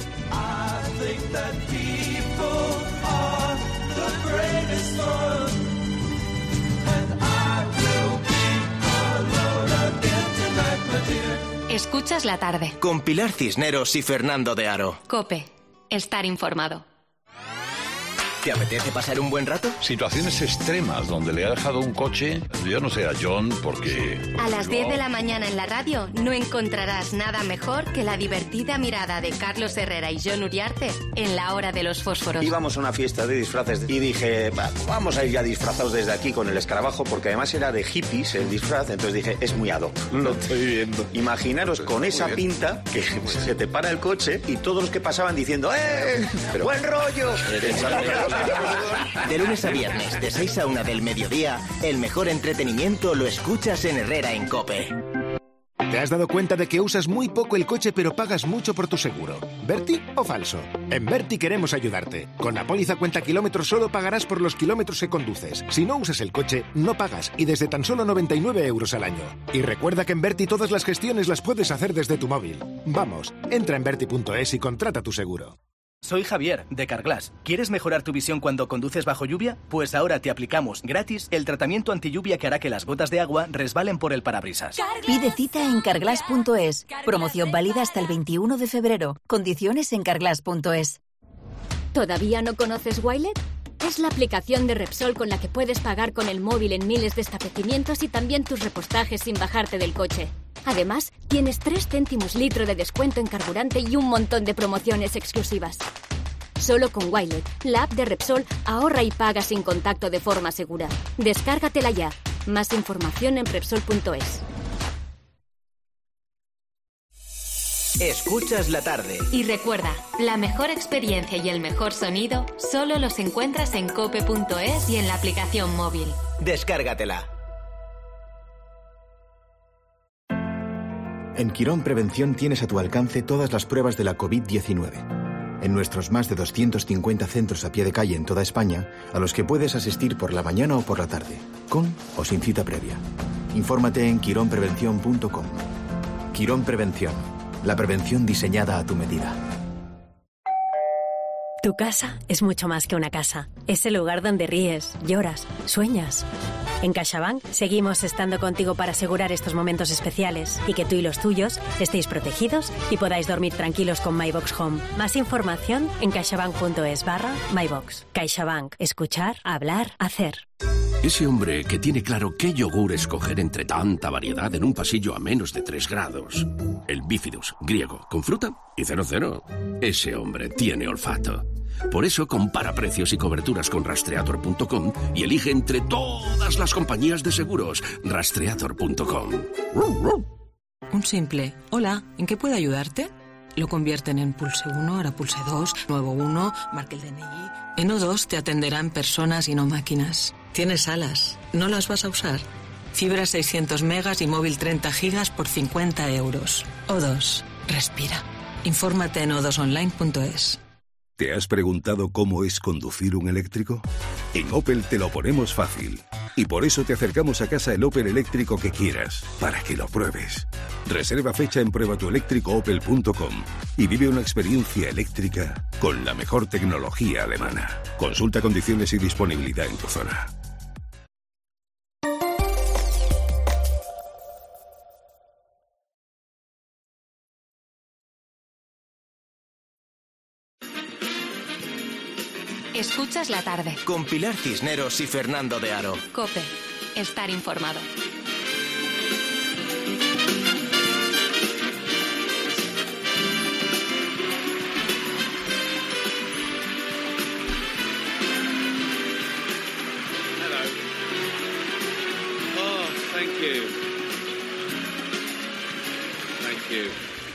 I think that people are the greatest fun, and I will be alone again tonight, my dear. Escuchas la tarde. Con Pilar Cisneros y Fernando de Aro. COPE. Estar informado. ¿Te apetece pasar un buen rato? Situaciones extremas donde le ha dejado un coche, yo no sé, a John, porque... A las 10 de la mañana en la radio no encontrarás nada mejor que la divertida mirada de Carlos Herrera y John Uriarte en La Hora de los Fósforos. Íbamos a una fiesta de disfraces y dije, vamos a ir ya disfrazados desde aquí con el escarabajo, porque además era de hippies el disfraz, entonces dije, es muy ad hoc. Lo estoy viendo. Imaginaros con esa pinta que se te para el coche y todos los que pasaban diciendo, ¡eh! ¡Buen rollo! De lunes a viernes, de 6 a 1 del mediodía, el mejor entretenimiento lo escuchas en Herrera en COPE. ¿Te has dado cuenta de que usas muy poco el coche pero pagas mucho por tu seguro? ¿Berti o falso? En Berti queremos ayudarte. Con la póliza cuenta kilómetros solo pagarás por los kilómetros que conduces. Si no usas el coche, no pagas y desde tan solo 99 euros al año. Y recuerda que en Berti todas las gestiones las puedes hacer desde tu móvil. Vamos, entra en berti.es y contrata tu seguro. Soy Javier, de Carglass. ¿Quieres mejorar tu visión cuando conduces bajo lluvia? Pues ahora te aplicamos gratis el tratamiento antilluvia que hará que las gotas de agua resbalen por el parabrisas. Pide cita en carglass.es. Promoción válida hasta el 21 de febrero. Condiciones en carglass.es. ¿Todavía no conoces Wilet? Es la aplicación de Repsol con la que puedes pagar con el móvil en miles de establecimientos y también tus repostajes sin bajarte del coche. Además, tienes 3 céntimos litro de descuento en carburante y un montón de promociones exclusivas. Solo con Wilet, la app de Repsol, ahorra y paga sin contacto de forma segura. Descárgatela ya. Más información en Repsol.es. Escuchas la tarde. Y recuerda, la mejor experiencia y el mejor sonido solo los encuentras en cope.es y en la aplicación móvil. Descárgatela. En Quirón Prevención tienes a tu alcance todas las pruebas de la COVID-19. En nuestros más de 250 centros a pie de calle en toda España, a los que puedes asistir por la mañana o por la tarde, con o sin cita previa. Infórmate en quironprevención.com. Quirón Prevención. La prevención diseñada a tu medida. Tu casa es mucho más que una casa. Es el lugar donde ríes, lloras, sueñas. En CaixaBank seguimos estando contigo para asegurar estos momentos especiales y que tú y los tuyos estéis protegidos y podáis dormir tranquilos con MyBox Home. Más información en caixabank.es/MyBox. CaixaBank. Escuchar, hablar, hacer. Ese hombre que tiene claro qué yogur escoger entre tanta variedad en un pasillo a menos de 3 grados. El Bifidus, griego, con fruta y 00. Ese hombre tiene olfato. Por eso compara precios y coberturas con Rastreator.com y elige entre todas las compañías de seguros. Rastreator.com. Un simple hola, ¿en qué puedo ayudarte? Lo convierten en pulse 1, ahora pulse 2, nuevo 1, marque el DNI. En O2 te atenderán personas y no máquinas. Tienes alas, ¿no las vas a usar? Fibra 600 megas y móvil 30 gigas por 50 euros. O2, respira. Infórmate en o2online.es. ¿Te has preguntado cómo es conducir un eléctrico? En Opel te lo ponemos fácil. Y por eso te acercamos a casa el Opel eléctrico que quieras, para que lo pruebes. Reserva fecha en pruebatueléctricoopel.com y vive una experiencia eléctrica con la mejor tecnología alemana. Consulta condiciones y disponibilidad en tu zona. Escuchas la tarde. Con Pilar Cisneros y Fernando de Aro. COPE. Estar informado. Hello. Oh, thank you. Thank you.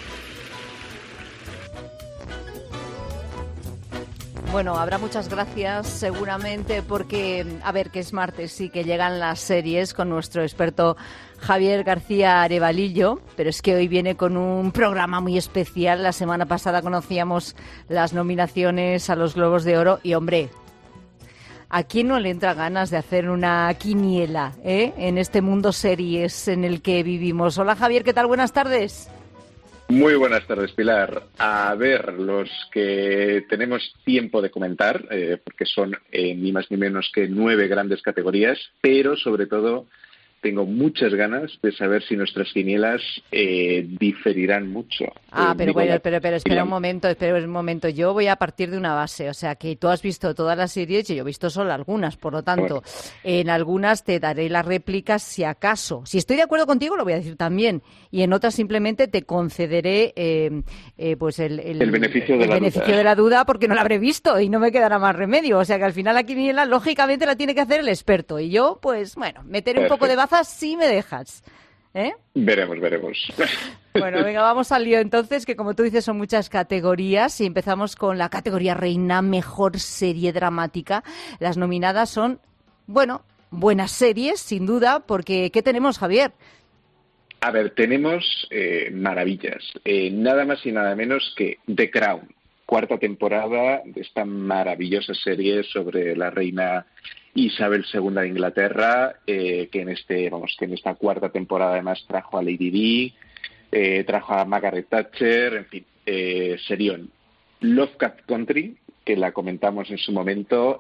Bueno, habrá muchas gracias seguramente porque, a ver, que es martes, sí, que llegan las series con nuestro experto Javier García Arevalillo, pero es que hoy viene con un programa muy especial. La semana pasada conocíamos las nominaciones a los Globos de Oro y, hombre, ¿a quién no le entra ganas de hacer una quiniela en este mundo series en el que vivimos? Hola Javier, ¿qué tal? Buenas tardes. Muy buenas tardes, Pilar. A ver, los que tenemos tiempo de comentar, porque son ni más ni menos que 9 grandes categorías, pero sobre todo tengo muchas ganas de saber si nuestras quinielas diferirán mucho. Pero espera un momento. Yo voy a partir de una base, o sea, que tú has visto todas las series y yo he visto solo algunas, por lo tanto, en algunas te daré las réplicas si acaso. Si estoy de acuerdo contigo, lo voy a decir también, y en otras simplemente te concederé pues el beneficio de la duda porque no la habré visto y no me quedará más remedio. O sea, que al final la quiniela, lógicamente, la tiene que hacer el experto y yo, pues, bueno, meteré un poco de baza si me dejas. Veremos. Bueno, venga, vamos al lío entonces, que como tú dices son muchas categorías y empezamos con la categoría reina, mejor serie dramática. Las nominadas son, bueno, buenas series, sin duda, porque ¿qué tenemos, Javier? A ver, tenemos maravillas. Nada más y nada menos que The Crown, 4ª temporada de esta maravillosa serie sobre la reina Isabel II de Inglaterra, que en esta 4ª temporada además trajo a Lady Di, trajo a Margaret Thatcher, en fin, serión. Lovecraft Country, que la comentamos en su momento,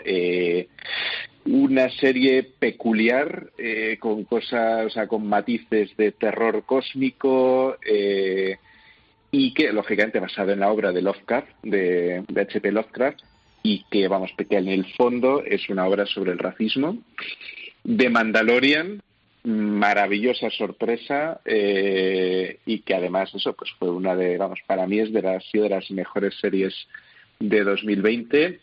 una serie peculiar, con cosas, o sea, con matices de terror cósmico, y que lógicamente basada en la obra de Lovecraft, de H.P. Lovecraft, y que, que en el fondo es una obra sobre el racismo. The Mandalorian, maravillosa sorpresa, y que además eso pues fue una de, para mí ha sido de las mejores series de 2020.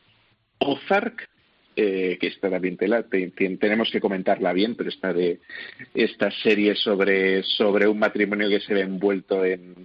Ozark, que está también tenemos que comentarla bien, pero esta serie sobre un matrimonio que se ve envuelto en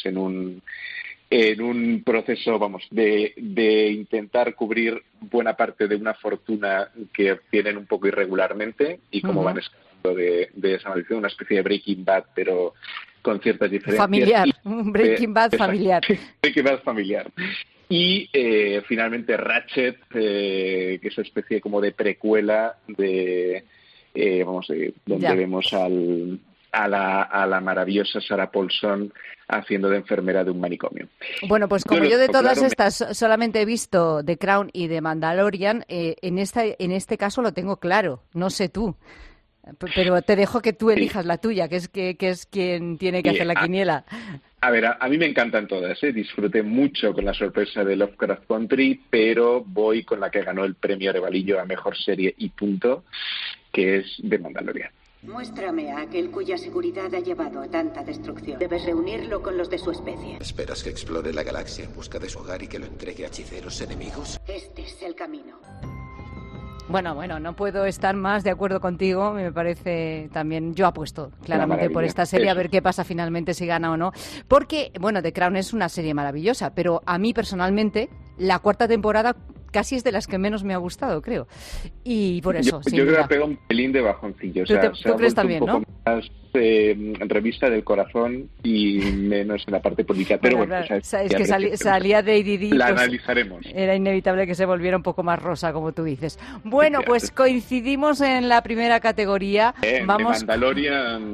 un proceso de intentar cubrir buena parte de una fortuna que obtienen un poco irregularmente y cómo van escapando de esa maldición, una especie de Breaking Bad, pero con ciertas diferencias. Familiar, un Breaking Bad familiar. Breaking Bad familiar. Y finalmente Ratchet, que es una especie como de precuela donde vemos a la maravillosa Sarah Paulson haciendo de enfermera de un manicomio. Bueno, pues como yo de todas claro, estas solamente he visto The Crown y The Mandalorian, en este caso lo tengo claro, no sé tú. Pero te dejo que tú elijas la tuya, que es quien tiene que hacer la quiniela. A ver, a mí me encantan todas, ¿eh? Disfruté mucho con la sorpresa de Lovecraft Country, pero voy con la que ganó el premio Revalillo a Mejor Serie y punto, que es The Mandalorian. Muéstrame a aquel cuya seguridad ha llevado a tanta destrucción. Debes reunirlo con los de su especie. ¿Esperas que explore la galaxia en busca de su hogar y que lo entregue a hechiceros enemigos? Este es el camino. Bueno, no puedo estar más de acuerdo contigo. Me parece también, yo apuesto claramente por esta serie, a ver qué pasa finalmente, si gana o no. Porque, bueno, The Crown es una serie maravillosa, pero a mí personalmente la cuarta temporada casi es de las que menos me ha gustado, creo. Y por eso, yo creo que pega un pelín de bajoncillo. O sea, ¿Tú crees también, un poco más revista del corazón y menos en la parte política. Pero bueno, es que salía de ADD. La pues, analizaremos. Era inevitable que se volviera un poco más rosa, como tú dices. Bueno, pues coincidimos en la primera categoría. Vamos. De Mandalorian.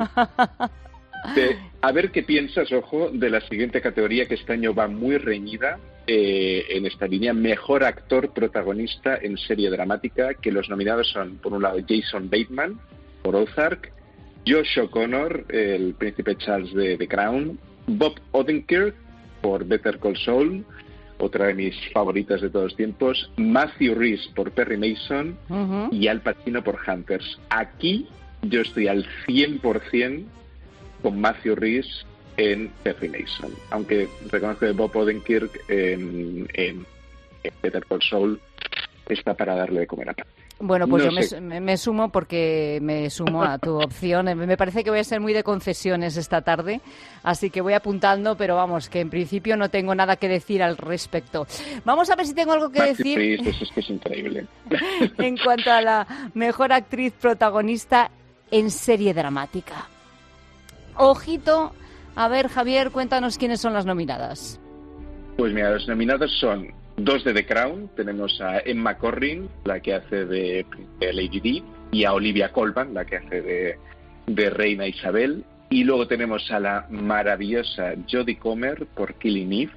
A ver qué piensas, ojo, de la siguiente categoría, que este año va muy reñida en esta línea. Mejor actor protagonista en serie dramática, que los nominados son, por un lado, Jason Bateman, por Ozark, Josh O'Connor, el príncipe Charles de The Crown, Bob Odenkirk, por Better Call Saul, otra de mis favoritas de todos los tiempos, Matthew Rhys por Perry Mason y Al Pacino por Hunters. Aquí yo estoy al 100% con Matthew Rhys en Perry Mason, aunque reconozco que Bob Odenkirk en Better Call Saul está para darle de comer a Pat. Bueno, pues yo me sumo porque me sumo a tu opción. Me parece que voy a ser muy de concesiones esta tarde, así que voy apuntando, pero vamos, que en principio no tengo nada que decir al respecto. Vamos a ver si tengo algo que decir. Eso es que es increíble. En cuanto a la mejor actriz protagonista en serie dramática. Ojito, a ver, Javier, cuéntanos quiénes son las nominadas. Pues mira, los nominados son dos de The Crown. Tenemos a Emma Corrin, la que hace de Lady Di, y a Olivia Colman, la que hace de Reina Isabel. Y luego tenemos a la maravillosa Jodie Comer por Killing Eve,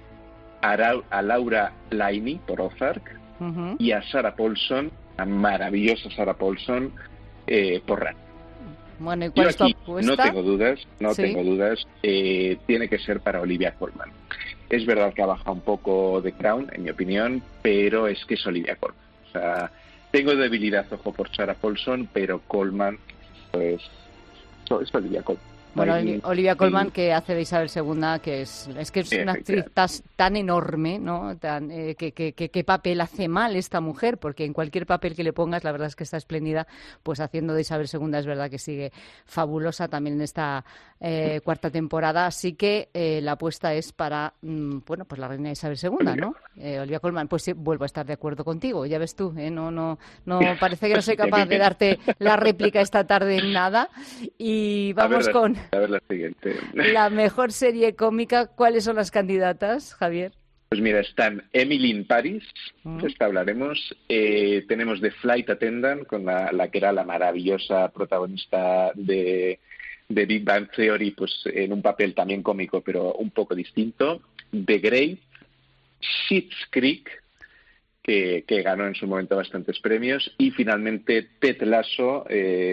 a Laura Linney por Ozark y a Sarah Paulson, la maravillosa Sarah Paulson, por Run. Bueno, ¿y cuál es tu apuesta? No tengo dudas, tiene que ser para Olivia Colman. Es verdad que ha bajado un poco The Crown, en mi opinión, pero es que es Olivia Colman. O sea, tengo debilidad, ojo, por Sarah Paulson, pero Colman es Olivia Colman. Bueno, Olivia Colman, que hace de Isabel II, que es una actriz tan enorme, ¿no? ¿Qué papel hace mal esta mujer? Porque en cualquier papel que le pongas, la verdad es que está espléndida. Pues haciendo de Isabel II es verdad que sigue fabulosa también en esta cuarta temporada. Así que la apuesta es para, pues la reina Isabel II, ¿no? Olivia Colman, pues sí, vuelvo a estar de acuerdo contigo. Ya ves tú, no parece que no soy capaz de darte la réplica esta tarde en nada. Y vamos a ver la siguiente. La mejor serie cómica, ¿cuáles son las candidatas, Javier? Pues mira, están Emily in Paris, de esta hablaremos. Tenemos The Flight Attendant, con la que era la maravillosa protagonista de Big Bang Theory, pues en un papel también cómico, pero un poco distinto. The Great, Schitt's Creek, que ganó en su momento bastantes premios. Y finalmente Ted Lasso,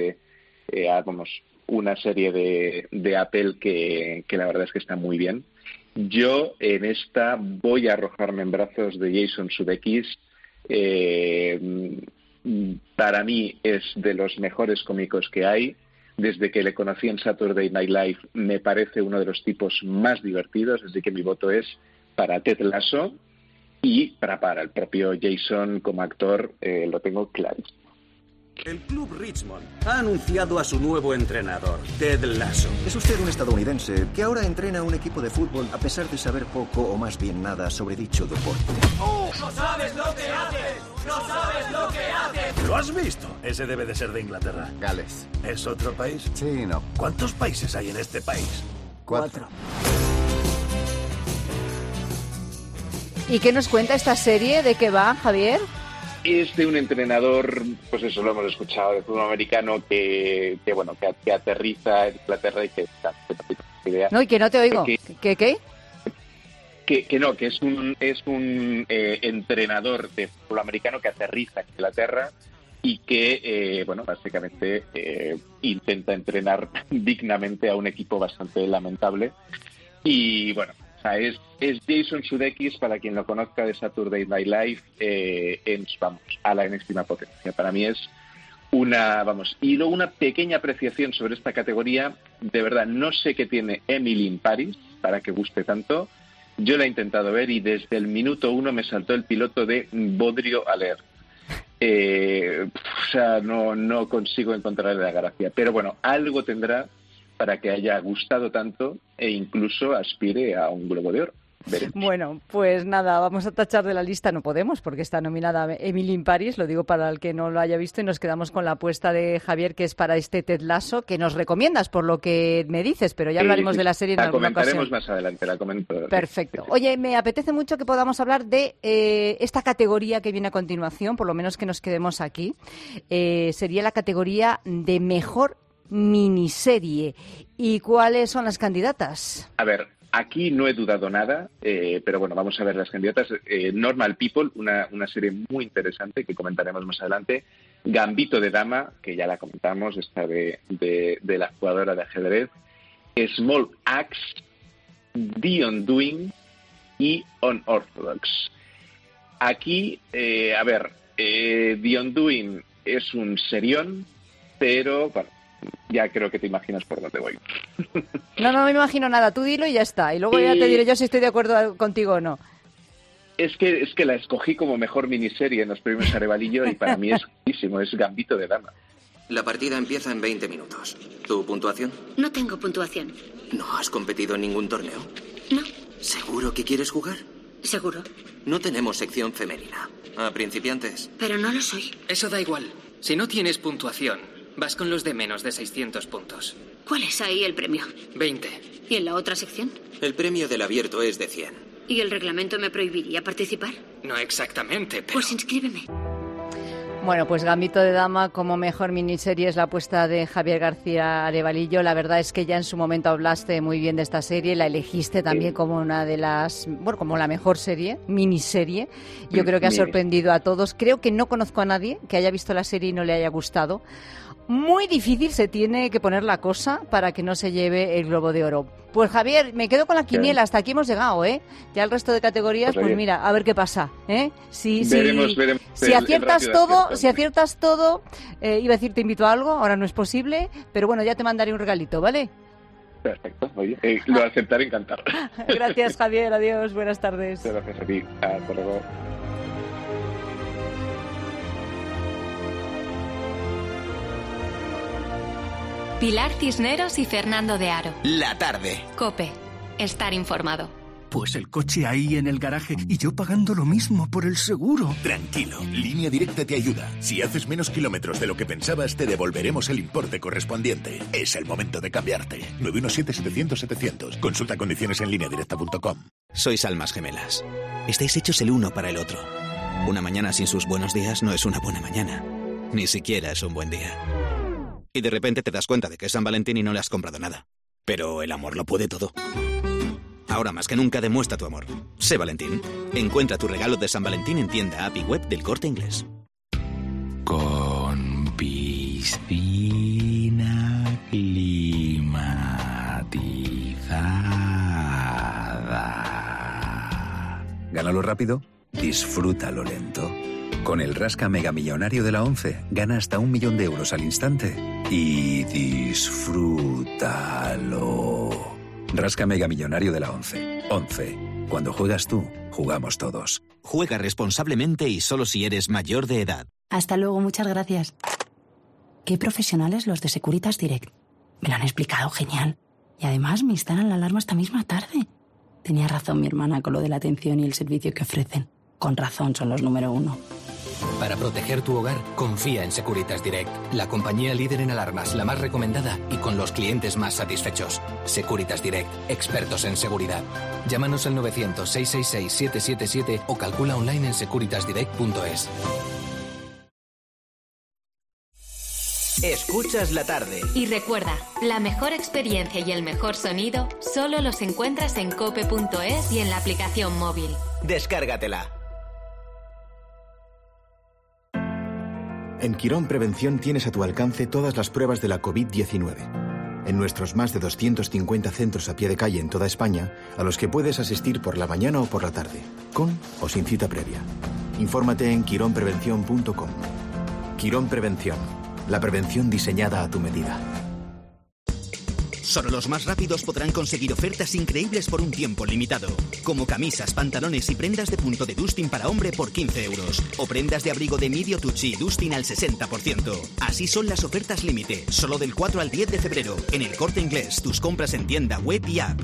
una serie de Apple que la verdad es que está muy bien. Yo en esta voy a arrojarme en brazos de Jason Sudeikis. Para mí es de los mejores cómicos que hay. Desde que le conocí en Saturday Night Live me parece uno de los tipos más divertidos, así que mi voto es para Ted Lasso y para el propio Jason como actor, lo tengo clarísimo. El Club Richmond ha anunciado a su nuevo entrenador, Ted Lasso. Es usted un estadounidense que ahora entrena a un equipo de fútbol a pesar de saber poco o más bien nada sobre dicho deporte. ¡No sabes lo que haces! ¡No sabes lo que haces! ¿Lo has visto? Ese debe de ser de Inglaterra. Gales. ¿Es otro país? Sí, no. ¿Cuántos países hay en este país? 4. ¿Y qué nos cuenta esta serie? ¿De qué va, Javier? es de un entrenador, pues eso lo hemos escuchado, de fútbol americano que aterriza en Inglaterra y que idea. No, y que no te oigo. ¿Qué? Que es un entrenador de fútbol americano que aterriza en Inglaterra y que, básicamente intenta entrenar dignamente a un equipo bastante lamentable. Y bueno, o sea, es Jason Sudeikis, para quien lo conozca de Saturday Night Live, a la enésima potencia. Para mí es y luego una pequeña apreciación sobre esta categoría. De verdad, no sé qué tiene Emily in Paris para que guste tanto. Yo la he intentado ver y desde el minuto 1 me saltó el piloto de Bodrio Alert. No consigo encontrarle la gracia. Pero bueno, algo tendrá para que haya gustado tanto e incluso aspire a un Globo de Oro. Veremos. Bueno, pues nada, vamos a tachar de la lista, no podemos, porque está nominada Emily in Paris, lo digo para el que no lo haya visto, y nos quedamos con la apuesta de Javier, que es para este Ted Lasso, que nos recomiendas por lo que me dices, pero ya hablaremos de la serie en alguna ocasión. La comentaremos más adelante, la comento. Perfecto. Oye, me apetece mucho que podamos hablar de esta categoría que viene a continuación, por lo menos que nos quedemos aquí. Sería la categoría de mejor miniserie. ¿Y cuáles son las candidatas? A ver, aquí no he dudado nada, pero bueno, vamos a ver las candidatas. Normal People, una serie muy interesante que comentaremos más adelante. Gambito de Dama, que ya la comentamos, esta de la jugadora de ajedrez. Small Axe, The Undoing y Unorthodox. Aquí, The Undoing es un serión, pero bueno, ya creo que te imaginas por dónde voy. No me imagino nada. Tú dilo y ya está. Y luego ya te diré yo si estoy de acuerdo contigo o no. Es que la escogí como mejor miniserie en los premios Arevalillo y para mí es buenísimo. Es Gambito de Dama. La partida empieza en 20 minutos. ¿Tu puntuación? No tengo puntuación. ¿No has competido en ningún torneo? No. ¿Seguro que quieres jugar? Seguro. No tenemos sección femenina. ¿A principiantes? Pero no lo soy. Eso da igual. Si no tienes puntuación, vas con los de menos de 600 puntos. ¿Cuál es ahí el premio? 20. ¿Y en la otra sección? El premio del abierto es de 100. ¿Y el reglamento me prohibiría participar? No exactamente, pero... Pues inscríbeme. Bueno, pues Gambito de Dama como mejor miniserie es la apuesta de Javier García Arevalillo. La verdad es que ya en su momento hablaste muy bien de esta serie, la elegiste también como una de las, como la mejor miniserie. Yo creo que ha sorprendido a todos. Creo que no conozco a nadie que haya visto la serie y no le haya gustado. Muy difícil se tiene que poner la cosa para que no se lleve el Globo de Oro. Pues Javier, me quedo con la quiniela, hasta aquí hemos llegado, ¿eh? Ya el resto de categorías, pues mira, a ver qué pasa, ¿eh? Veremos. Si aciertas todo, iba a decir te invito a algo, ahora no es posible, pero bueno, ya te mandaré un regalito, ¿vale? Perfecto, oye, lo aceptaré encantado. Gracias, Javier, adiós, buenas tardes. Gracias a ti, hasta luego. Pilar Cisneros y Fernando de Aro. La tarde. COPE. Estar informado. Pues el coche ahí en el garaje y yo pagando lo mismo por el seguro. Tranquilo, Línea Directa te ayuda. Si haces menos kilómetros de lo que pensabas, te devolveremos el importe correspondiente. Es el momento de cambiarte. 917-700-700. Consulta condiciones en lineadirecta.com. Sois almas gemelas. Estáis hechos el uno para el otro. Una mañana sin sus buenos días no es una buena mañana. Ni siquiera es un buen día. Y de repente te das cuenta de que es San Valentín y no le has comprado nada. Pero el amor lo puede todo. Ahora más que nunca demuestra tu amor. Sé Valentín. Encuentra tu regalo de San Valentín en tienda app y web del Corte Inglés. Con piscina climatizada. Gánalo rápido, disfrútalo lento. Con el Rasca Mega Millonario de la ONCE, gana hasta 1 millón de euros al instante y disfrútalo. Rasca Mega Millonario de la ONCE. ONCE. Cuando juegas tú, jugamos todos. Juega responsablemente y solo si eres mayor de edad. Hasta luego, muchas gracias. Qué profesionales los de Securitas Direct. Me lo han explicado genial. Y además me instalan la alarma esta misma tarde. Tenía razón mi hermana con lo de la atención y el servicio que ofrecen. Con razón son los número 1. Para proteger tu hogar, confía en Securitas Direct, la compañía líder en alarmas, la más recomendada y con los clientes más satisfechos. Securitas Direct, expertos en seguridad. Llámanos al 900-666-777 o calcula online en securitasdirect.es. Escuchas la tarde. Y recuerda, la mejor experiencia y el mejor sonido solo los encuentras en cope.es y en la aplicación móvil. Descárgatela. En Quirón Prevención tienes a tu alcance todas las pruebas de la COVID-19. En nuestros más de 250 centros a pie de calle en toda España, a los que puedes asistir por la mañana o por la tarde, con o sin cita previa. Infórmate en quironprevención.com. Quirón Prevención. La prevención diseñada a tu medida. Solo los más rápidos podrán conseguir ofertas increíbles por un tiempo limitado. Como camisas, pantalones y prendas de punto de Dustin para hombre por 15 euros. O prendas de abrigo de Medio Tucci Dustin al 60%. Así son las ofertas límite. Solo del 4 al 10 de febrero. En El Corte Inglés. Tus compras en tienda, web y app.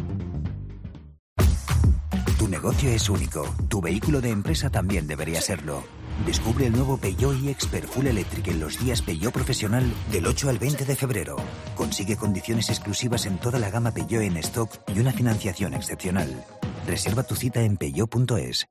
Tu negocio es único. Tu vehículo de empresa también debería serlo. Descubre el nuevo Peugeot e-Expert Full Electric en los días Peugeot Profesional del 8 al 20 de febrero. Consigue condiciones exclusivas en toda la gama Peugeot en stock y una financiación excepcional. Reserva tu cita en peugeot.es.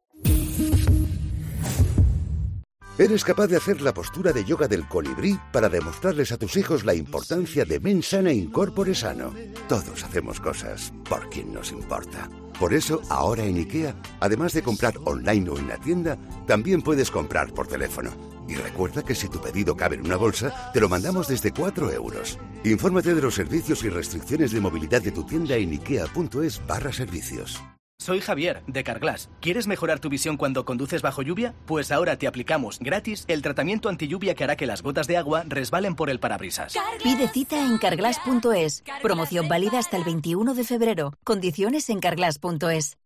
¿Eres capaz de hacer la postura de yoga del colibrí para demostrarles a tus hijos la importancia de Men Sana in Corpore Sano? Todos hacemos cosas por quien nos importa. Por eso, ahora en IKEA, además de comprar online o en la tienda, también puedes comprar por teléfono. Y recuerda que si tu pedido cabe en una bolsa, te lo mandamos desde 4 euros. Infórmate de los servicios y restricciones de movilidad de tu tienda en ikea.es/servicios. Soy Javier, de Carglass. ¿Quieres mejorar tu visión cuando conduces bajo lluvia? Pues ahora te aplicamos gratis el tratamiento antilluvia que hará que las gotas de agua resbalen por el parabrisas. Pide cita en carglass.es. Promoción válida hasta el 21 de febrero. Condiciones en carglass.es.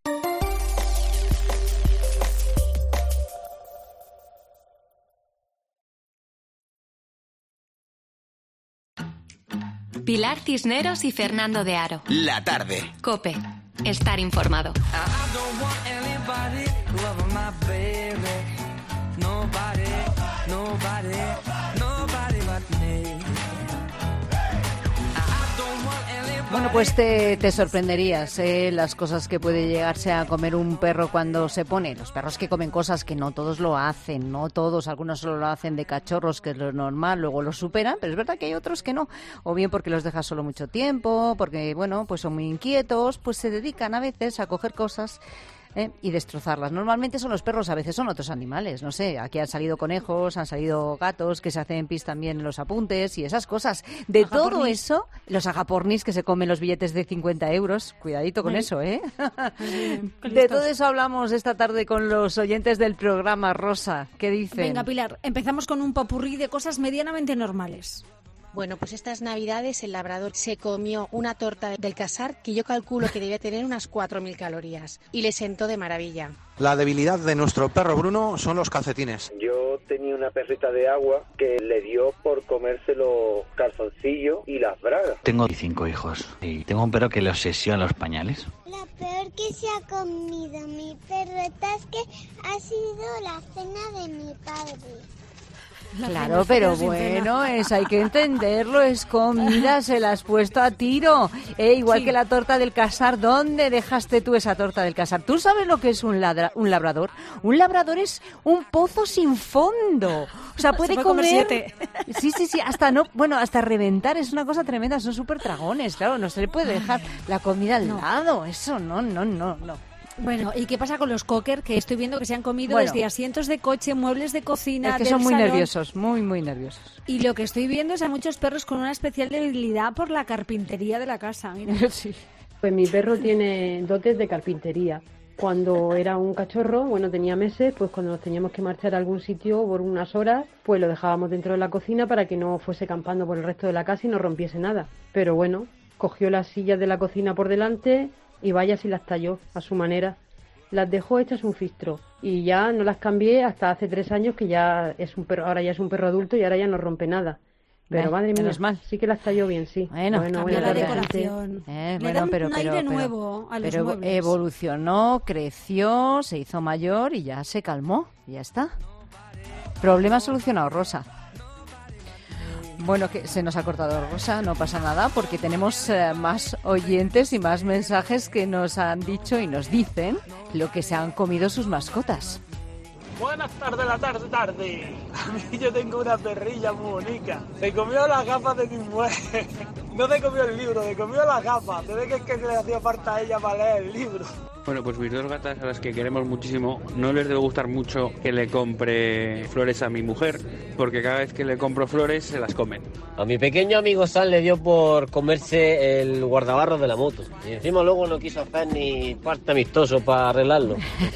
Pilar Cisneros y Fernando de Aro. La tarde. COPE. Estar informado. Bueno, pues te sorprenderías las cosas que puede llegarse a comer un perro cuando se pone. Los perros que comen cosas que no todos lo hacen, no todos, algunos solo lo hacen de cachorros, que es lo normal, luego lo superan, pero es verdad que hay otros que no. O bien porque los dejas solo mucho tiempo, porque, bueno, pues son muy inquietos, pues se dedican a veces a coger cosas y destrozarlas. Normalmente son los perros, a veces son otros animales, no sé, aquí han salido conejos, han salido gatos que se hacen pis también en los apuntes y esas cosas. De todo eso, los agapornis que se comen los billetes de 50 euros, cuidadito con eso, ¿eh? De todo eso hablamos esta tarde con los oyentes del programa. Rosa, ¿qué dicen? Venga, Pilar, empezamos con un popurrí de cosas medianamente normales. Bueno, pues estas navidades el labrador se comió una torta del Casar que yo calculo que debía tener unas 4.000 calorías y le sentó de maravilla. La debilidad de nuestro perro Bruno son los calcetines. Yo tenía una perrita de agua que le dio por comerse los calzoncillos y las bragas. Tengo 5 hijos y tengo un perro que le obsesiona los pañales. La peor que se ha comido mi perreta es que ha sido la cena de mi padre. Claro, pero bueno, hay que entenderlo, es comida, se la has puesto a tiro. Igual que la torta del Casar, ¿dónde dejaste tú esa torta del Casar? ¿Tú sabes lo que es un labrador? Un labrador es un pozo sin fondo. O sea, puede comer 7. Sí, hasta reventar, es una cosa tremenda, son súper dragones, claro, no se le puede dejar la comida al lado, eso no. Bueno, ¿y qué pasa con los cocker? Que estoy viendo que se han comido desde asientos de coche, muebles de cocina, es que son muy nerviosos, muy nerviosos. Y lo que estoy viendo es a muchos perros con una especial debilidad por la carpintería de la casa. Mira. Sí. Pues mi perro tiene dotes de carpintería. Cuando era un cachorro, tenía meses, pues cuando nos teníamos que marchar a algún sitio por unas horas, pues lo dejábamos dentro de la cocina para que no fuese campando por el resto de la casa y no rompiese nada. Pero bueno, cogió las sillas de la cocina por delante y vaya si las talló a su manera. Las dejó hechas un fistro y ya no las cambié hasta hace 3 años que ya es un perro, ahora ya es un perro adulto y ahora ya no rompe nada. Pero madre mía, mal. Sí que las talló bien, sí. Bueno, la decoración. Le dan un aire nuevo a los muebles. Evolucionó, creció, se hizo mayor y ya se calmó. Ya está. Problema solucionado, Rosa. Bueno, que se nos ha cortado Rosa, no pasa nada, porque tenemos más oyentes y más mensajes que nos han dicho y nos dicen lo que se han comido sus mascotas. Buenas tardes, tarde. A mí yo tengo una perrilla muy bonita. Se comió las gafas de mi mujer. No se comió el libro, se comió las gafas. Se ve que es que le hacía falta a ella para leer el libro. Bueno, pues mis dos gatas, a las que queremos muchísimo, no les debe gustar mucho que le compre flores a mi mujer, porque cada vez que le compro flores se las comen. A mi pequeño amigo San le dio por comerse el guardabarros de la moto. Y encima luego no quiso hacer ni parte amistoso para arreglarlo.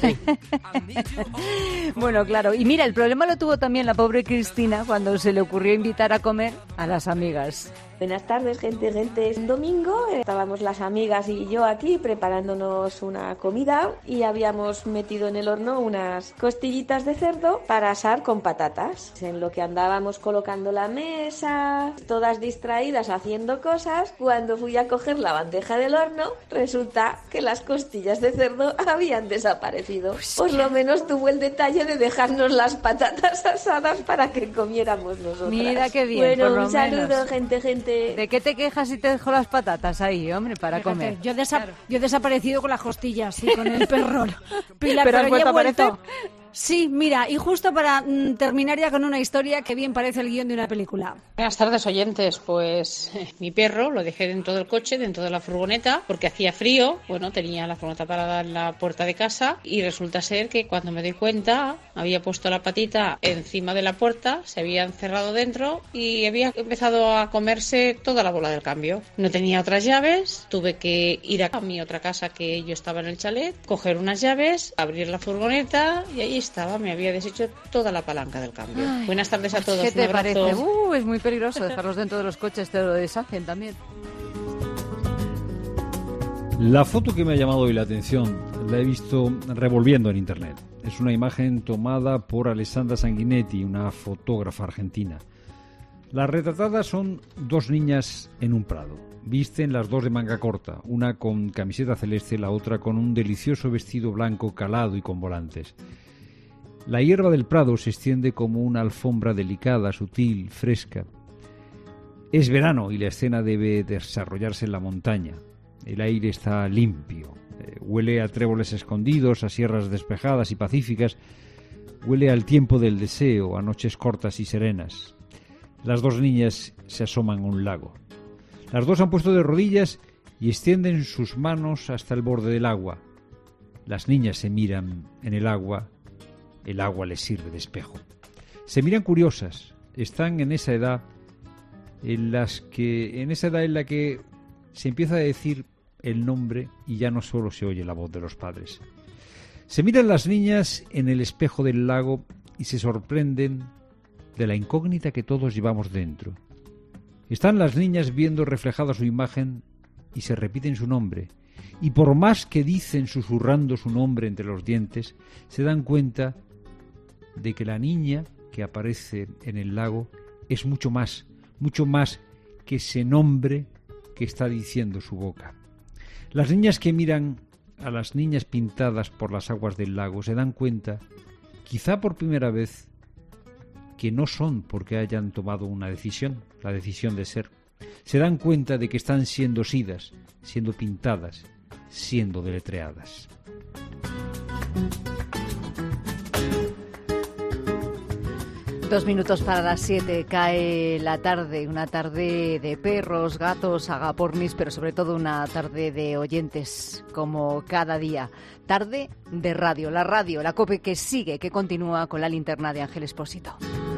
Bueno, claro. Y mira, el problema lo tuvo también la pobre Cristina cuando se le ocurrió invitar a comer a las amigas. Buenas tardes, gente. Un domingo estábamos las amigas y yo aquí preparándonos una comida y habíamos metido en el horno unas costillitas de cerdo para asar con patatas. En lo que andábamos colocando la mesa, todas distraídas haciendo cosas, cuando fui a coger la bandeja del horno, resulta que las costillas de cerdo habían desaparecido. Por lo menos tuvo el detalle de dejarnos las patatas asadas para que comiéramos nosotras. Mira qué bien. Bueno, por lo un saludo, menos. gente. ¿De qué te quejas si te dejo las patatas ahí, hombre, para comer? Yo he desaparecido con las costillas y con el perro. Pilar, ¿Pero has vuelto ya a he vuelto. aparecer? Sí, mira, y justo para terminar ya con una historia que bien parece el guión de una película. Buenas tardes, oyentes. Pues mi perro lo dejé dentro del coche, dentro de la furgoneta, porque hacía frío. Bueno, tenía la furgoneta parada en la puerta de casa y resulta ser que cuando me doy cuenta había puesto la patita encima de la puerta, se había encerrado dentro y había empezado a comerse toda la bola del cambio. No tenía otras llaves, tuve que ir a mi otra casa, que yo estaba en el chalet, coger unas llaves, abrir la furgoneta y ahí estaba, me había deshecho toda la palanca del cambio. Ay, buenas tardes a todos. ¿Qué te un abrazo. parece? Es muy peligroso dejarlos dentro de los coches, te lo deshacen también. La foto que me ha llamado hoy la atención la he visto revolviendo en internet. Es una imagen tomada por Alessandra Sanguinetti, una fotógrafa argentina. Las retratadas son dos niñas en un prado. Visten las dos de manga corta, una con camiseta celeste, la otra con un delicioso vestido blanco calado y con volantes. La hierba del prado se extiende como una alfombra delicada, sutil, fresca. Es verano y la escena debe desarrollarse en la montaña. El aire está limpio, huele a tréboles escondidos, a sierras despejadas y pacíficas, huele al tiempo del deseo, a noches cortas y serenas. Las dos niñas se asoman a un lago. Las dos han puesto de rodillas y extienden sus manos hasta el borde del agua. Las niñas se miran en el agua les sirve de espejo. Se miran curiosas, están en esa edad en la que se empieza a decir el nombre y ya no solo se oye la voz de los padres. Se miran las niñas en el espejo del lago y se sorprenden de la incógnita que todos llevamos dentro. Están las niñas viendo reflejada su imagen y se repiten su nombre, y por más que dicen susurrando su nombre entre los dientes, se dan cuenta de que la niña que aparece en el lago es mucho más que ese nombre que está diciendo su boca. Las niñas que miran a las niñas pintadas por las aguas del lago se dan cuenta, quizá por primera vez, que no son porque hayan tomado una decisión, la decisión de ser. Se dan cuenta de que están siendo sidas, siendo pintadas, siendo deletreadas. Dos minutos para las 7, cae la tarde, una tarde de perros, gatos, agapornis, pero sobre todo una tarde de oyentes, como cada día. Tarde de radio, la COPE que sigue, que continúa con la linterna de Ángel Expósito.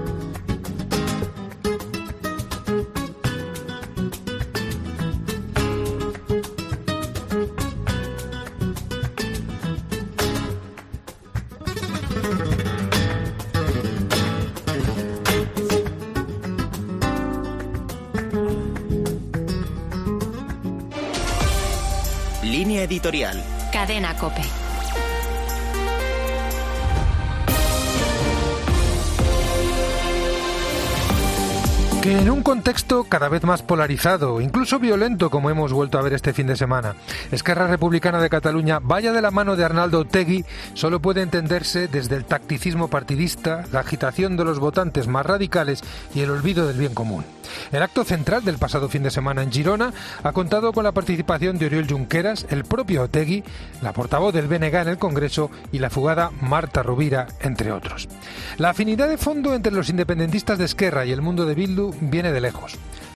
Línea editorial. Cadena COPE. Que en un contexto cada vez más polarizado, incluso violento, como hemos vuelto a ver este fin de semana, Esquerra Republicana de Cataluña vaya de la mano de Arnaldo Otegi, solo puede entenderse desde el tacticismo partidista, la agitación de los votantes más radicales y el olvido del bien común. El acto central del pasado fin de semana en Girona ha contado con la participación de Oriol Junqueras, el propio Otegi, la portavoz del BNG en el Congreso y la fugada Marta Rovira, entre otros. La afinidad de fondo entre los independentistas de Esquerra y el mundo de Bildu viene de lejos.